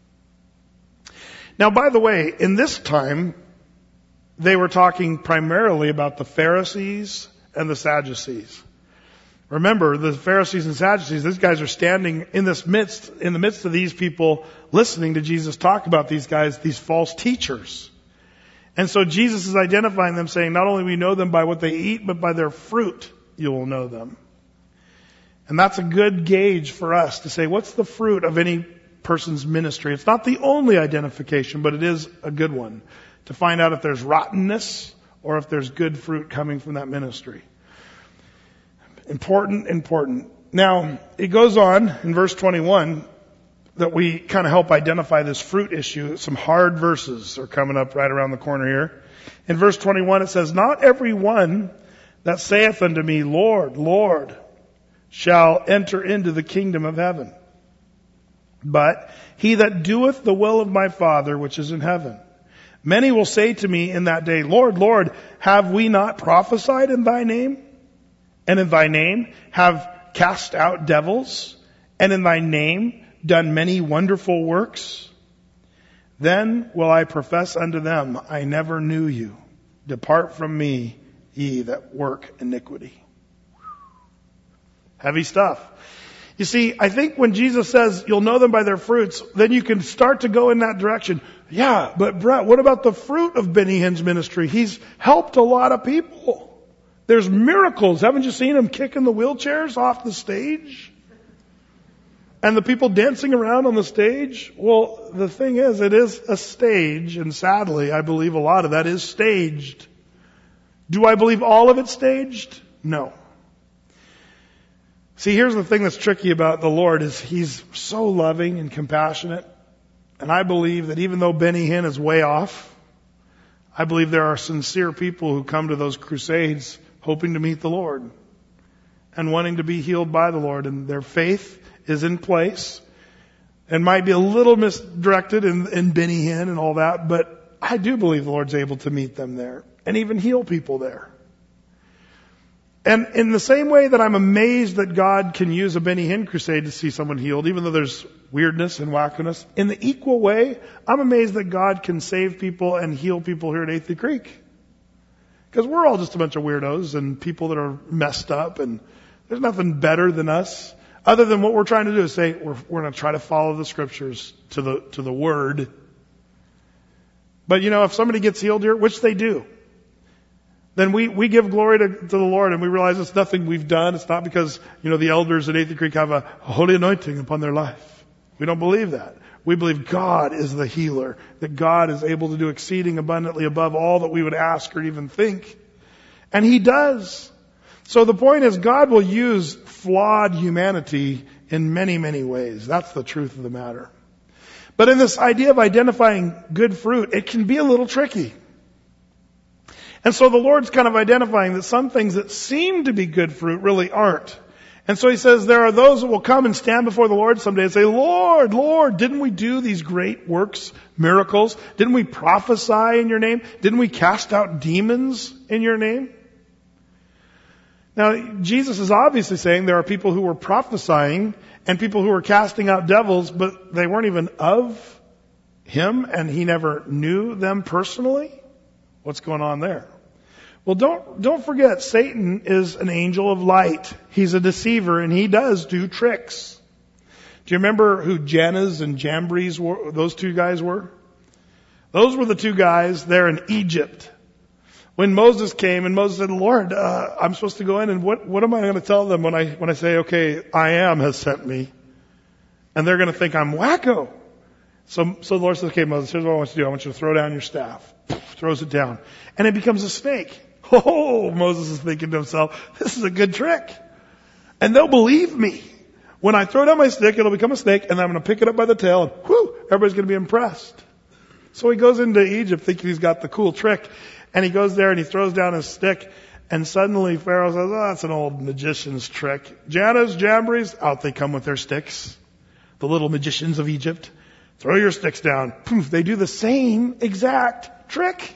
Now, by the way, in this time, they were talking primarily about the Pharisees and the Sadducees. Remember, the Pharisees and Sadducees, these guys are standing in the midst of these people listening to Jesus talk about these guys, these false teachers. And so Jesus is identifying them, saying, not only we know them by what they eat, but by their fruit you will know them. And that's a good gauge for us to say, what's the fruit of any person's ministry? It's not the only identification, but it is a good one to find out if there's rottenness or if there's good fruit coming from that ministry. Important. Now, it goes on in verse 21 that we kind of help identify this fruit issue. Some hard verses are coming up right around the corner here. In verse 21 it says, not every one that saith unto me, Lord, Lord, shall enter into the kingdom of heaven, but he that doeth the will of my Father which is in heaven. Many will say to me in that day, Lord, Lord, have we not prophesied in thy name? And in thy name have cast out devils? And in thy name done many wonderful works? Then will I profess unto them, I never knew you. Depart from me, ye that work iniquity. Heavy stuff. You see, I think when Jesus says you'll know them by their fruits, then you can start to go in that direction. Yeah, but Brett, what about the fruit of Benny Hinn's ministry? He's helped a lot of people. There's miracles. Haven't you seen him kicking the wheelchairs off the stage? And the people dancing around on the stage? Well, the thing is, it is a stage, and sadly, I believe a lot of that is staged. Do I believe all of it's staged? No. See, here's the thing that's tricky about the Lord is He's so loving and compassionate. And I believe that even though Benny Hinn is way off, I believe there are sincere people who come to those crusades hoping to meet the Lord and wanting to be healed by the Lord. And their faith is in place and might be a little misdirected in Benny Hinn and all that, but I do believe the Lord's able to meet them there and even heal people there. And in the same way that I'm amazed that God can use a Benny Hinn crusade to see someone healed, even though there's weirdness and wackiness, in the equal way, I'm amazed that God can save people and heal people here at Athey Creek. Because we're all just a bunch of weirdos and people that are messed up, and there's nothing better than us. Other than what we're trying to do is say, we're going to try to follow the scriptures to the word. But you know, if somebody gets healed here, which they do, then we give glory to the Lord, and we realize it's nothing we've done. It's not because, you know, the elders at Athey Creek have a holy anointing upon their life. We don't believe that. We believe God is the healer, that God is able to do exceeding abundantly above all that we would ask or even think. And He does. So the point is, God will use flawed humanity in many, many ways. That's the truth of the matter. But in this idea of identifying good fruit, it can be a little tricky. And so the Lord's kind of identifying that some things that seem to be good fruit really aren't. And so He says there are those that will come and stand before the Lord someday and say, Lord, Lord, didn't we do these great works, miracles? Didn't we prophesy in your name? Didn't we cast out demons in your name? Now, Jesus is obviously saying there are people who were prophesying and people who were casting out devils, but they weren't even of Him and He never knew them personally. What's going on there? Well, don't forget, Satan is an angel of light. He's a deceiver, and he does do tricks. Do you remember who Jannes and Jambres were? Those two guys were? Those were the two guys there in Egypt. When Moses came, and Moses said, Lord, I'm supposed to go in, and what am I going to tell them when I say, okay, I am has sent me? And they're going to think I'm wacko. So the Lord says, okay, Moses, here's what I want you to do. I want you to throw down your staff. Throws it down. And it becomes a snake. Oh, Moses is thinking to himself, this is a good trick. And they'll believe me. When I throw down my stick, it'll become a snake, and I'm going to pick it up by the tail, and whoo, everybody's going to be impressed. So he goes into Egypt thinking he's got the cool trick, and he goes there and he throws down his stick, and suddenly Pharaoh says, oh, that's an old magician's trick. Jannes, Jambres, out they come with their sticks. The little magicians of Egypt. Throw your sticks down. Poof, they do the same exact trick.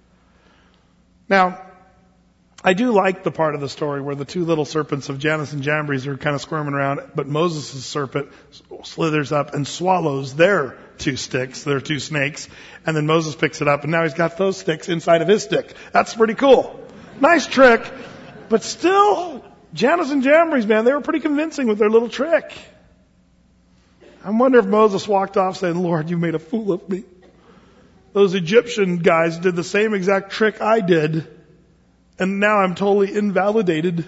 Now, I do like the part of the story where the two little serpents of Jannes and Jambres are kind of squirming around, but Moses' serpent slithers up and swallows their two sticks, their two snakes, and then Moses picks it up, and now he's got those sticks inside of his stick. That's pretty cool. Nice trick, but still, Jannes and Jambres, man, they were pretty convincing with their little trick. I wonder if Moses walked off saying, Lord, you made a fool of me. Those Egyptian guys did the same exact trick I did, and now I'm totally invalidated.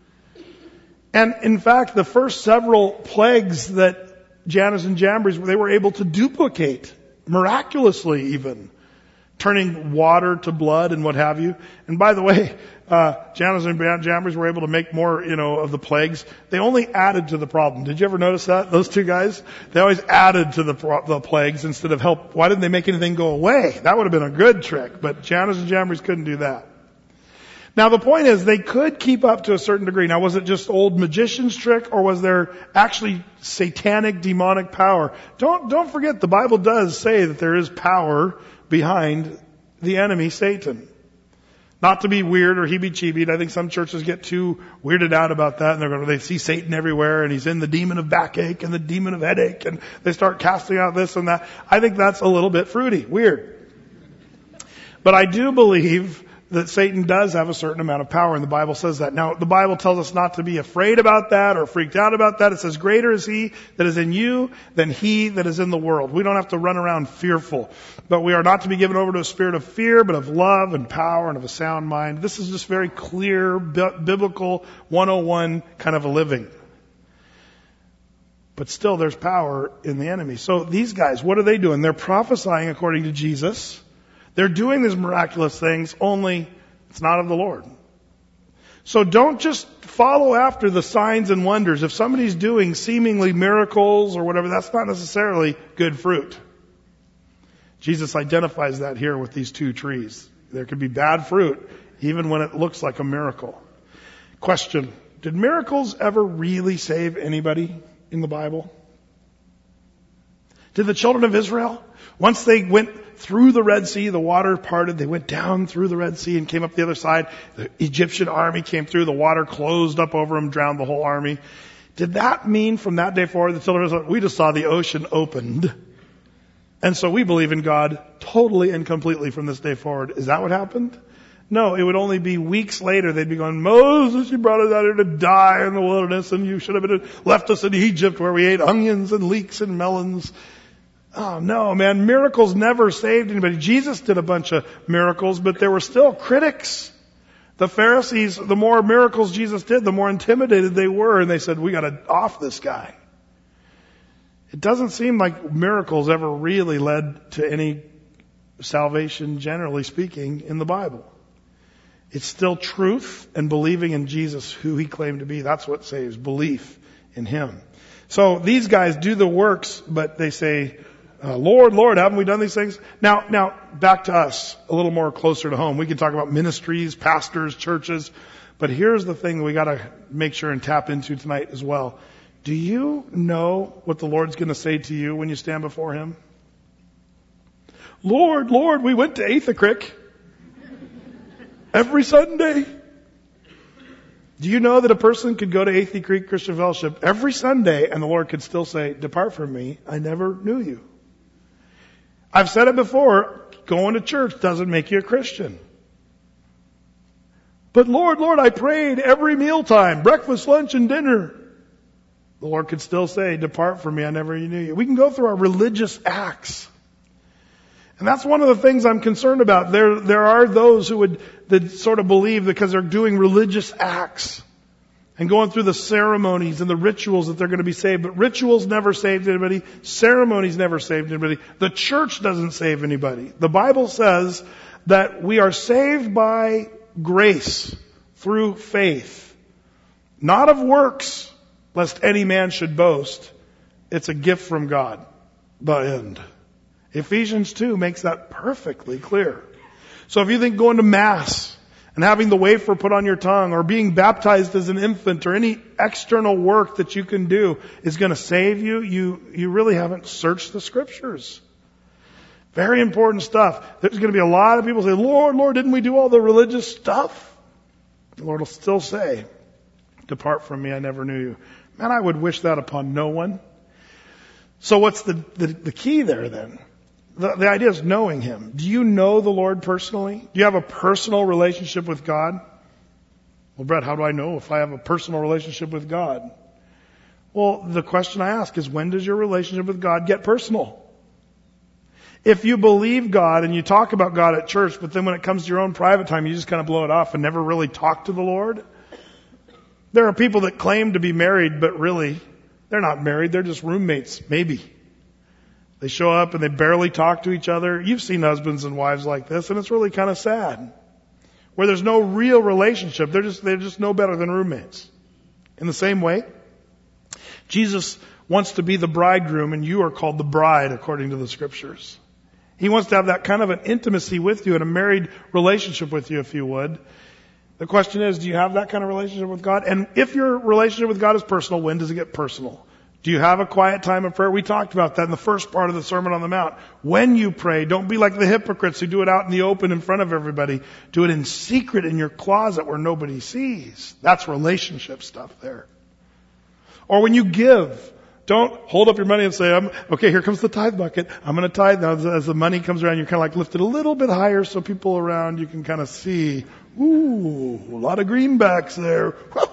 And in fact, the first several plagues that Jannes and Jambres, they were able to duplicate, miraculously even, turning water to blood and what have you. And by the way, Jannes and Jambres were able to make more, of the plagues. They only added to the problem. Did you ever notice that? Those two guys, they always added to the plagues instead of help. Why didn't they make anything go away? That would have been a good trick, but Jannes and Jambres couldn't do that. Now the point is, they could keep up to a certain degree. Now was it just old magician's trick, or was there actually satanic, demonic power? Don't forget, the Bible does say that there is power behind the enemy, Satan. Not to be weird or heebie-jeebied. I think some churches get too weirded out about that, and they see Satan everywhere, and he's in the demon of backache and the demon of headache, and they start casting out this and that. I think that's a little bit fruity, weird. But I do believe that Satan does have a certain amount of power, and the Bible says that. Now, the Bible tells us not to be afraid about that or freaked out about that. It says, greater is he that is in you than he that is in the world. We don't have to run around fearful. But we are not to be given over to a spirit of fear, but of love and power and of a sound mind. This is just very clear, biblical 101 kind of a living. But still, there's power in the enemy. So these guys, what are they doing? They're prophesying according to Jesus. They're doing these miraculous things, only it's not of the Lord. So don't just follow after the signs and wonders. If somebody's doing seemingly miracles or whatever, that's not necessarily good fruit. Jesus identifies that here with these two trees. There could be bad fruit even when it looks like a miracle. Question: did miracles ever really save anybody in the Bible? Did the children of Israel, once they went through the Red Sea, the water parted, they went down through the Red Sea and came up the other side. The Egyptian army came through, the water closed up over them, drowned the whole army. Did that mean from that day forward, the children of Israel, we just saw the ocean opened, and so we believe in God totally and completely from this day forward? Is that what happened? No, it would only be weeks later they'd be going, Moses, you brought us out here to die in the wilderness, and you should have left us in Egypt where we ate onions and leeks and melons. Oh no, man, miracles never saved anybody. Jesus did a bunch of miracles, but there were still critics. The Pharisees, the more miracles Jesus did, the more intimidated they were, and they said, we gotta off this guy. It doesn't seem like miracles ever really led to any salvation, generally speaking, in the Bible. It's still truth and believing in Jesus, who he claimed to be. That's what saves, belief in him. So these guys do the works, but they say, Lord, Lord, haven't we done these things? Now, back to us, a little more closer to home. We can talk about ministries, pastors, churches, but here's the thing we gotta make sure and tap into tonight as well. Do you know what the Lord's gonna say to you when you stand before him? Lord, Lord, we went to Athey Creek every Sunday. Do you know that a person could go to Athey Creek Christian Fellowship every Sunday and the Lord could still say, depart from me, I never knew you? I've said it before, going to church doesn't make you a Christian. But Lord, Lord, I prayed every mealtime, breakfast, lunch, and dinner. The Lord could still say, depart from me, I never knew you. We can go through our religious acts. And that's one of the things I'm concerned about. There are those that sort of believe because they're doing religious acts and going through the ceremonies and the rituals that they're going to be saved. But rituals never saved anybody. Ceremonies never saved anybody. The church doesn't save anybody. The Bible says that we are saved by grace through faith, not of works, lest any man should boast. It's a gift from God. The end. Ephesians 2 makes that perfectly clear. So if you think going to Mass and having the wafer put on your tongue or being baptized as an infant or any external work that you can do is going to save you, you really haven't searched the Scriptures. Very important stuff. There's going to be a lot of people say, Lord, Lord, didn't we do all the religious stuff? The Lord will still say, depart from me, I never knew you. Man, I would wish that upon no one. So what's the key there then? The idea is knowing him. Do you know the Lord personally? Do you have a personal relationship with God? Well, Brett, how do I know if I have a personal relationship with God? Well, the question I ask is, when does your relationship with God get personal? If you believe God and you talk about God at church, but then when it comes to your own private time, you just kind of blow it off and never really talk to the Lord. There are people that claim to be married, but really, they're not married. They're just roommates, maybe. They show up and they barely talk to each other. You've seen husbands and wives like this, and it's really kind of sad. Where there's no real relationship. They're just no better than roommates. In the same way, Jesus wants to be the bridegroom, and you are called the bride according to the Scriptures. He wants to have that kind of an intimacy with you and a married relationship with you, if you would. The question is, do you have that kind of relationship with God? And if your relationship with God is personal, when does it get personal? Do you have a quiet time of prayer? We talked about that in the first part of the Sermon on the Mount. When you pray, don't be like the hypocrites who do it out in the open in front of everybody. Do it in secret in your closet where nobody sees. That's relationship stuff there. Or when you give, don't hold up your money and say, okay, here comes the tithe bucket. I'm going to tithe now. As the money comes around, you're kind of like lift it a little bit higher so people around you can kind of see, ooh, a lot of greenbacks there.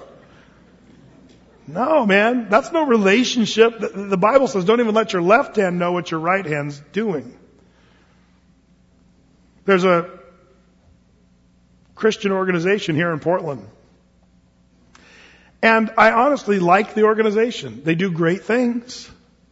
No, man, that's no relationship. The Bible says don't even let your left hand know what your right hand's doing. There's a Christian organization here in Portland. And I honestly like the organization. They do great things.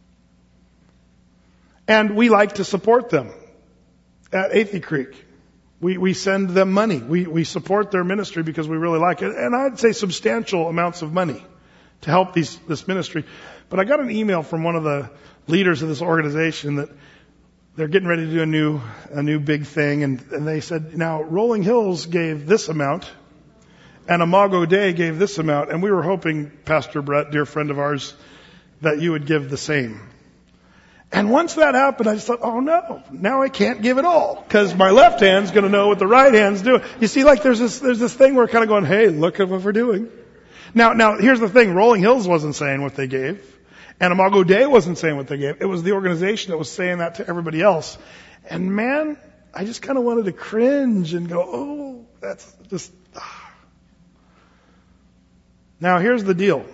And we like to support them at Athey Creek. We send them money. We support their ministry because we really like it. And I'd say substantial amounts of money to help this ministry. But I got an email from one of the leaders of this organization that they're getting ready to do a new big thing. And they said, now Rolling Hills gave this amount and Imago Dei gave this amount. And we were hoping, Pastor Brett, dear friend of ours, that you would give the same. And once that happened, I just thought, oh no, now I can't give it all because my left hand's going to know what the right hand's doing. You see, like there's this thing where we're kind of going, hey, look at what we're doing. Now, here's the thing. Rolling Hills wasn't saying what they gave. And Imago Dei wasn't saying what they gave. It was the organization that was saying that to everybody else. And man, I just kind of wanted to cringe and go, oh, that's just... Now, here's the deal.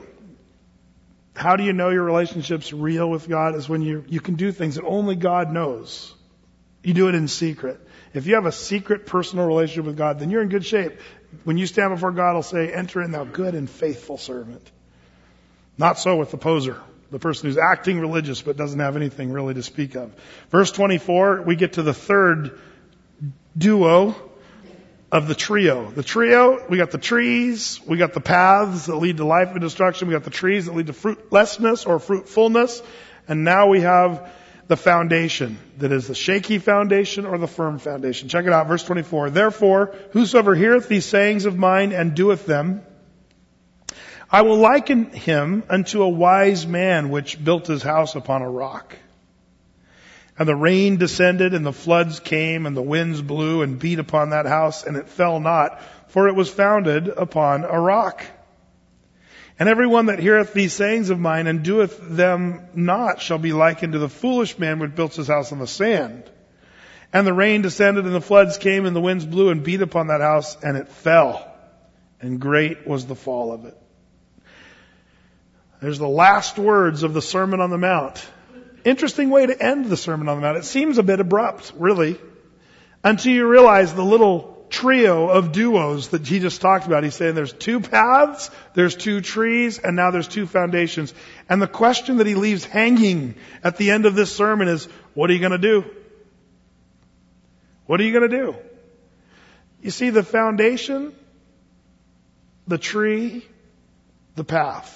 How do you know your relationship's real with God? Is when you can do things that only God knows. You do it in secret. If you have a secret personal relationship with God, then you're in good shape. When you stand before God, He'll say, enter in thou good and faithful servant. Not so with the poser, the person who's acting religious but doesn't have anything really to speak of. Verse 24, we get to the third duo of the trio. The trio, we got the trees, we got the paths that lead to life and destruction, we got the trees that lead to fruitlessness or fruitfulness, and now we have the foundation, that is the shaky foundation or the firm foundation. Check it out, verse 24. Therefore, whosoever heareth these sayings of mine and doeth them, I will liken him unto a wise man which built his house upon a rock. And the rain descended, and the floods came, and the winds blew and beat upon that house, and it fell not, for it was founded upon a rock. And every one that heareth these sayings of mine and doeth them not shall be likened to the foolish man which built his house on the sand. And the rain descended, and the floods came, and the winds blew and beat upon that house, and it fell. And great was the fall of it. There's the last words of the Sermon on the Mount. Interesting way to end the Sermon on the Mount. It seems a bit abrupt, really, until you realize the little trio of duos that he just talked about. He's saying there's two paths, there's two trees, and now there's two foundations. And the question that he leaves hanging at the end of this sermon is, what are you going to do? What are you going to do? You see, the foundation, the tree, the path.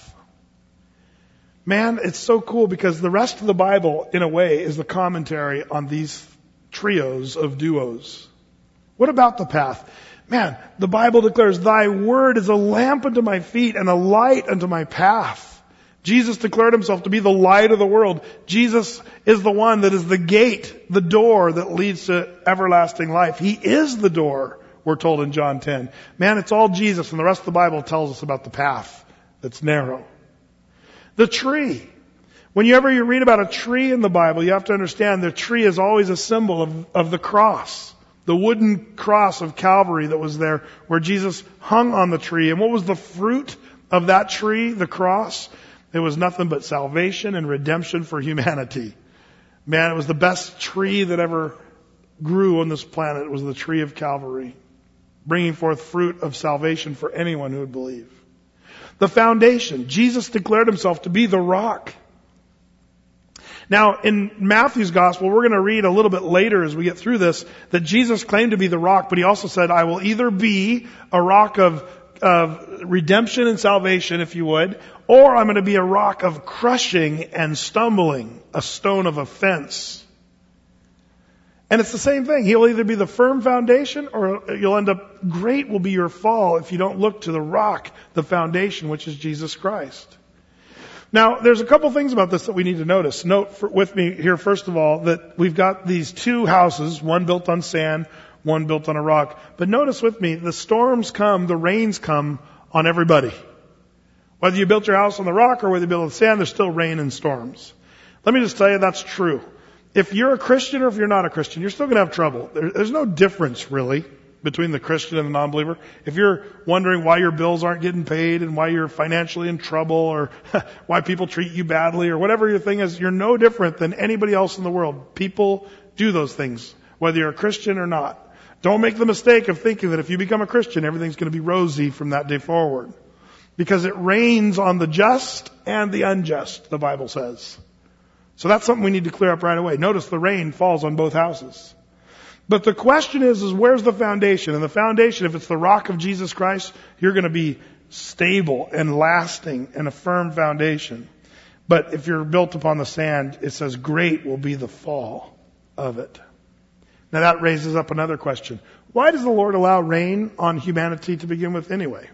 Man, it's so cool because the rest of the Bible, in a way, is the commentary on these trios of duos. What about the path? Man, the Bible declares, thy word is a lamp unto my feet and a light unto my path. Jesus declared himself to be the light of the world. Jesus is the one that is the gate, the door that leads to everlasting life. He is the door, we're told in John 10. Man, it's all Jesus, and the rest of the Bible tells us about the path that's narrow. The tree. Whenever you read about a tree in the Bible, you have to understand the tree is always a symbol of the cross. The wooden cross of Calvary that was there where Jesus hung on the tree. And what was the fruit of that tree, the cross? It was nothing but salvation and redemption for humanity. Man, it was the best tree that ever grew on this planet. It was the tree of Calvary, bringing forth fruit of salvation for anyone who would believe. The foundation. Jesus declared himself to be the rock. Now, in Matthew's gospel, we're going to read a little bit later as we get through this, that Jesus claimed to be the rock, but he also said, I will either be a rock of redemption and salvation, if you would, or I'm going to be a rock of crushing and stumbling, a stone of offense. And it's the same thing. He'll either be the firm foundation or you'll end up, great will be your fall if you don't look to the rock, the foundation, which is Jesus Christ. Now, there's a couple things about this that we need to notice. Note with me here, first of all, that we've got these two houses, one built on sand, one built on a rock. But notice with me, the storms come, the rains come on everybody. Whether you built your house on the rock or whether you built on sand, there's still rain and storms. Let me just tell you, that's true. If you're a Christian or if you're not a Christian, you're still going to have trouble. There's no difference, really, between the Christian and the non-believer. If you're wondering why your bills aren't getting paid and why you're financially in trouble or why people treat you badly or whatever your thing is, you're no different than anybody else in the world. People do those things, whether you're a Christian or not. Don't make the mistake of thinking that if you become a Christian, everything's going to be rosy from that day forward. Because it rains on the just and the unjust, the Bible says. So that's something we need to clear up right away. Notice the rain falls on both houses. But the question is where's the foundation? And the foundation, if it's the rock of Jesus Christ, you're going to be stable and lasting and a firm foundation. But if you're built upon the sand, it says great will be the fall of it. Now that raises up another question. Why does the Lord allow rain on humanity to begin with anyway?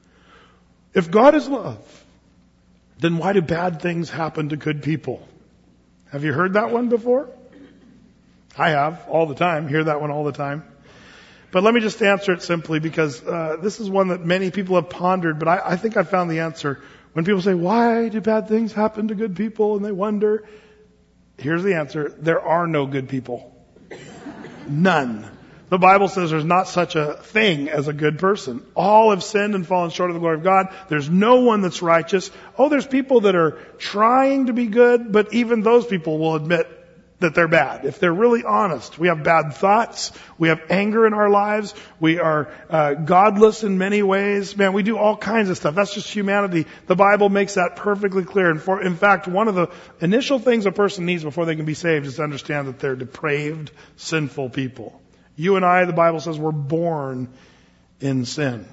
If God is love, then why do bad things happen to good people? Have you heard that one before? I have, all the time. Hear that one all the time. But let me just answer it simply because this is one that many people have pondered, but I think I found the answer. When people say, why do bad things happen to good people? And they wonder, here's the answer. There are no good people. None. The Bible says there's not such a thing as a good person. All have sinned and fallen short of the glory of God. There's no one that's righteous. Oh, there's people that are trying to be good, but even those people will admit that they're bad. If they're really honest, we have bad thoughts. We have anger in our lives. We are godless in many ways. Man, we do all kinds of stuff. That's just humanity. The Bible makes that perfectly clear. And in fact, one of the initial things a person needs before they can be saved is to understand that they're depraved, sinful people. You and I, the Bible says, were born in sin.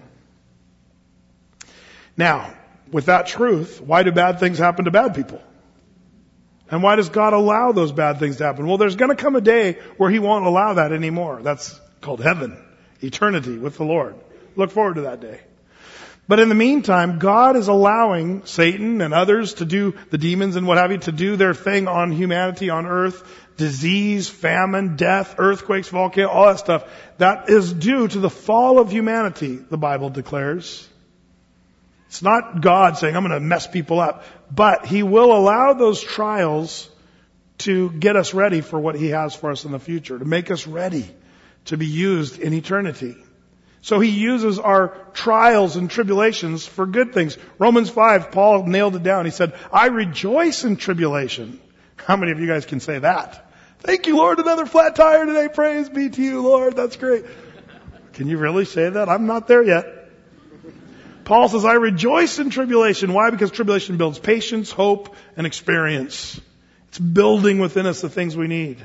Now, with that truth, why do bad things happen to bad people? And why does God allow those bad things to happen? Well, there's going to come a day where He won't allow that anymore. That's called heaven, eternity with the Lord. Look forward to that day. But in the meantime, God is allowing Satan and others to do, the demons and what have you, to do their thing on humanity, on earth. Disease, famine, death, earthquakes, volcanoes, all that stuff. That is due to the fall of humanity, the Bible declares. It's not God saying, I'm going to mess people up. But He will allow those trials to get us ready for what He has for us in the future, to make us ready to be used in eternity. So He uses our trials and tribulations for good things. Romans 5, Paul nailed it down. He said, I rejoice in tribulation. How many of you guys can say that? Thank you, Lord, another flat tire today. Praise be to you, Lord. That's great. Can you really say that? I'm not there yet. Paul says, I rejoice in tribulation. Why? Because tribulation builds patience, hope, and experience. It's building within us the things we need.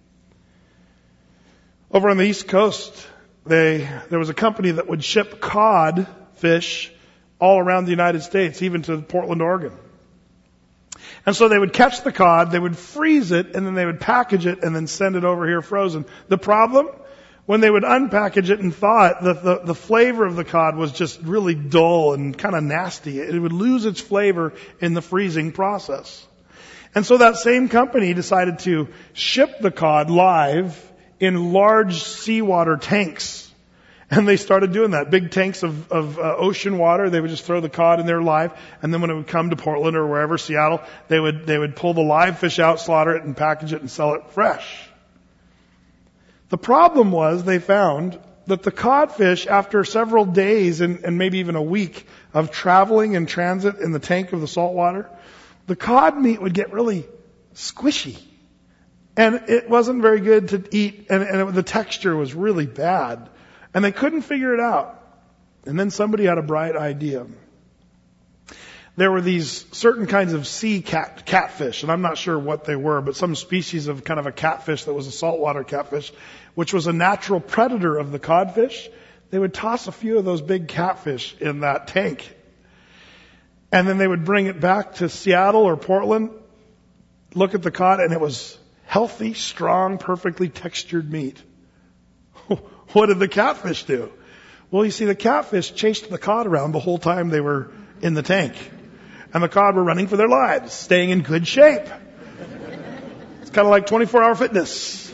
Over on the East Coast, there was a company that would ship cod fish all around the United States, even to Portland, Oregon. And so they would catch the cod, they would freeze it, and then they would package it and then send it over here frozen. The problem? When they would unpackage it and thaw it, the flavor of the cod was just really dull and kind of nasty. It would lose its flavor in the freezing process. And so that same company decided to ship the cod live in large seawater tanks. And they started doing that. Big tanks of ocean water. They would just throw the cod in there live. And then when it would come to Portland or wherever, Seattle, they would pull the live fish out, slaughter it, and package it and sell it fresh. The problem was they found that the codfish, after several days and maybe even a week of traveling in transit in the tank of the salt water, the cod meat would get really squishy. And it wasn't very good to eat, and the texture was really bad. And they couldn't figure it out. And then somebody had a bright idea. There were these certain kinds of sea catfish, and I'm not sure what they were, but some species of kind of a catfish that was a saltwater catfish, which was a natural predator of the codfish. They would toss a few of those big catfish in that tank. And then they would bring it back to Seattle or Portland, look at the cod, and it was healthy, strong, perfectly textured meat. What did the catfish do? Well, you see, the catfish chased the cod around the whole time they were in the tank. and the cod were running for their lives, staying in good shape. It's kind of like 24-hour fitness.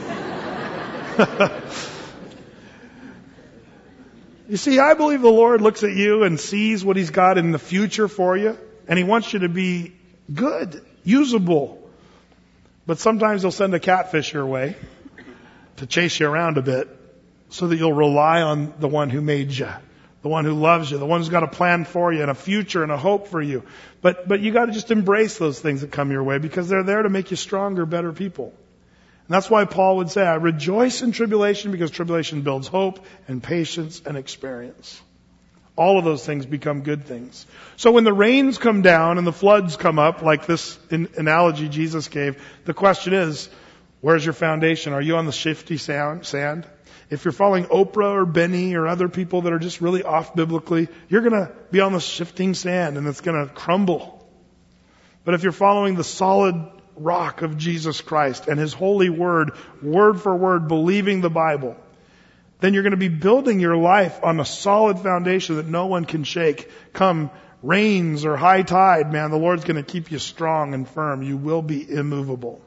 You see, I believe the Lord looks at you and sees what He's got in the future for you, and He wants you to be good, usable. But sometimes He'll send a catfish your way to chase you around a bit so that you'll rely on the one who made you, the one who loves you, the one who's got a plan for you and a future and a hope for you. But you got to just embrace those things that come your way because they're there to make you stronger, better people. And that's why Paul would say, I rejoice in tribulation because tribulation builds hope and patience and experience. All of those things become good things. So when the rains come down and the floods come up, like this analogy Jesus gave, the question is, where's your foundation? Are you on the shifty sand? If you're following Oprah or Benny or other people that are just really off biblically, you're going to be on the shifting sand and it's going to crumble. But if you're following the solid rock of Jesus Christ and His holy word for word, believing the Bible, then you're going to be building your life on a solid foundation that no one can shake. Come rains or high tide, man, the Lord's going to keep you strong and firm. You will be immovable.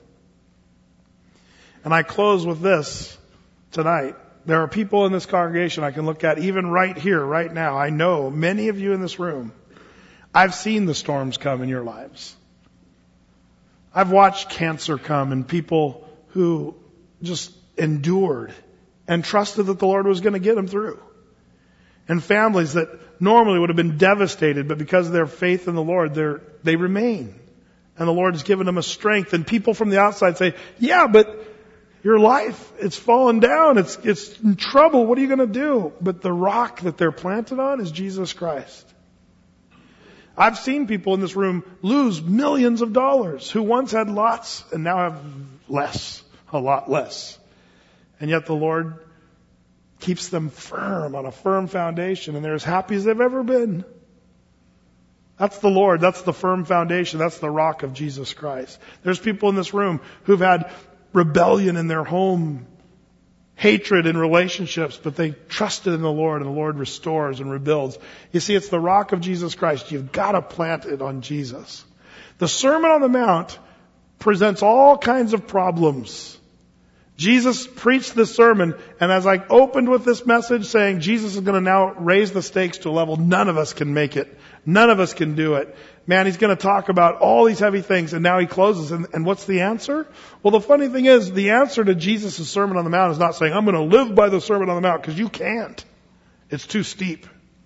And I close with this tonight. There are people in this congregation I can look at even right here, right now. I know many of you in this room. I've seen the storms come in your lives. I've watched cancer come and people who just endured and trusted that the Lord was going to get them through. And families that normally would have been devastated, but because of their faith in the Lord, they remain. And the Lord has given them a strength. And people from the outside say, yeah, but your life, it's fallen down. It's in trouble. What are you going to do? But the rock that they're planted on is Jesus Christ. I've seen people in this room lose millions of dollars who once had lots and now have less, a lot less. And yet the Lord keeps them firm on a firm foundation and they're as happy as they've ever been. That's the Lord. That's the firm foundation. That's the rock of Jesus Christ. There's people in this room who've had rebellion in their home, hatred in relationships, but they trusted in the Lord and the Lord restores and rebuilds. You see, it's the rock of Jesus Christ. You've got to plant it on Jesus. The Sermon on the Mount presents all kinds of problems. Jesus preached this sermon, and as I opened with this message saying Jesus is going to now raise the stakes to a level none of us can make it. None of us can do it. Man, He's going to talk about all these heavy things, and now He closes. And what's the answer? Well, the funny thing is, the answer to Jesus' Sermon on the Mount is not saying, I'm going to live by the Sermon on the Mount, because you can't. It's too steep.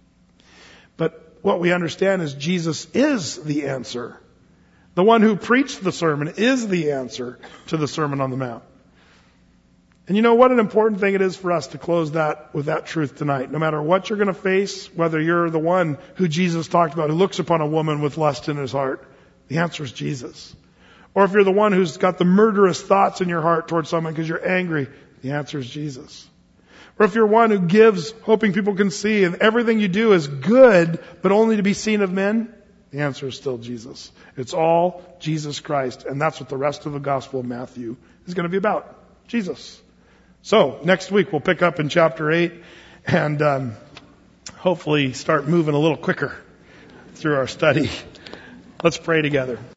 But what we understand is Jesus is the answer. The one who preached the sermon is the answer to the Sermon on the Mount. And you know what an important thing it is for us to close that with that truth tonight. No matter what you're going to face, whether you're the one who Jesus talked about, who looks upon a woman with lust in his heart, the answer is Jesus. Or if you're the one who's got the murderous thoughts in your heart towards someone because you're angry, the answer is Jesus. Or if you're one who gives, hoping people can see, and everything you do is good, but only to be seen of men, the answer is still Jesus. It's all Jesus Christ. And that's what the rest of the Gospel of Matthew is going to be about. Jesus. So, next week we'll pick up in chapter 8 and hopefully start moving a little quicker through our study. Let's pray together.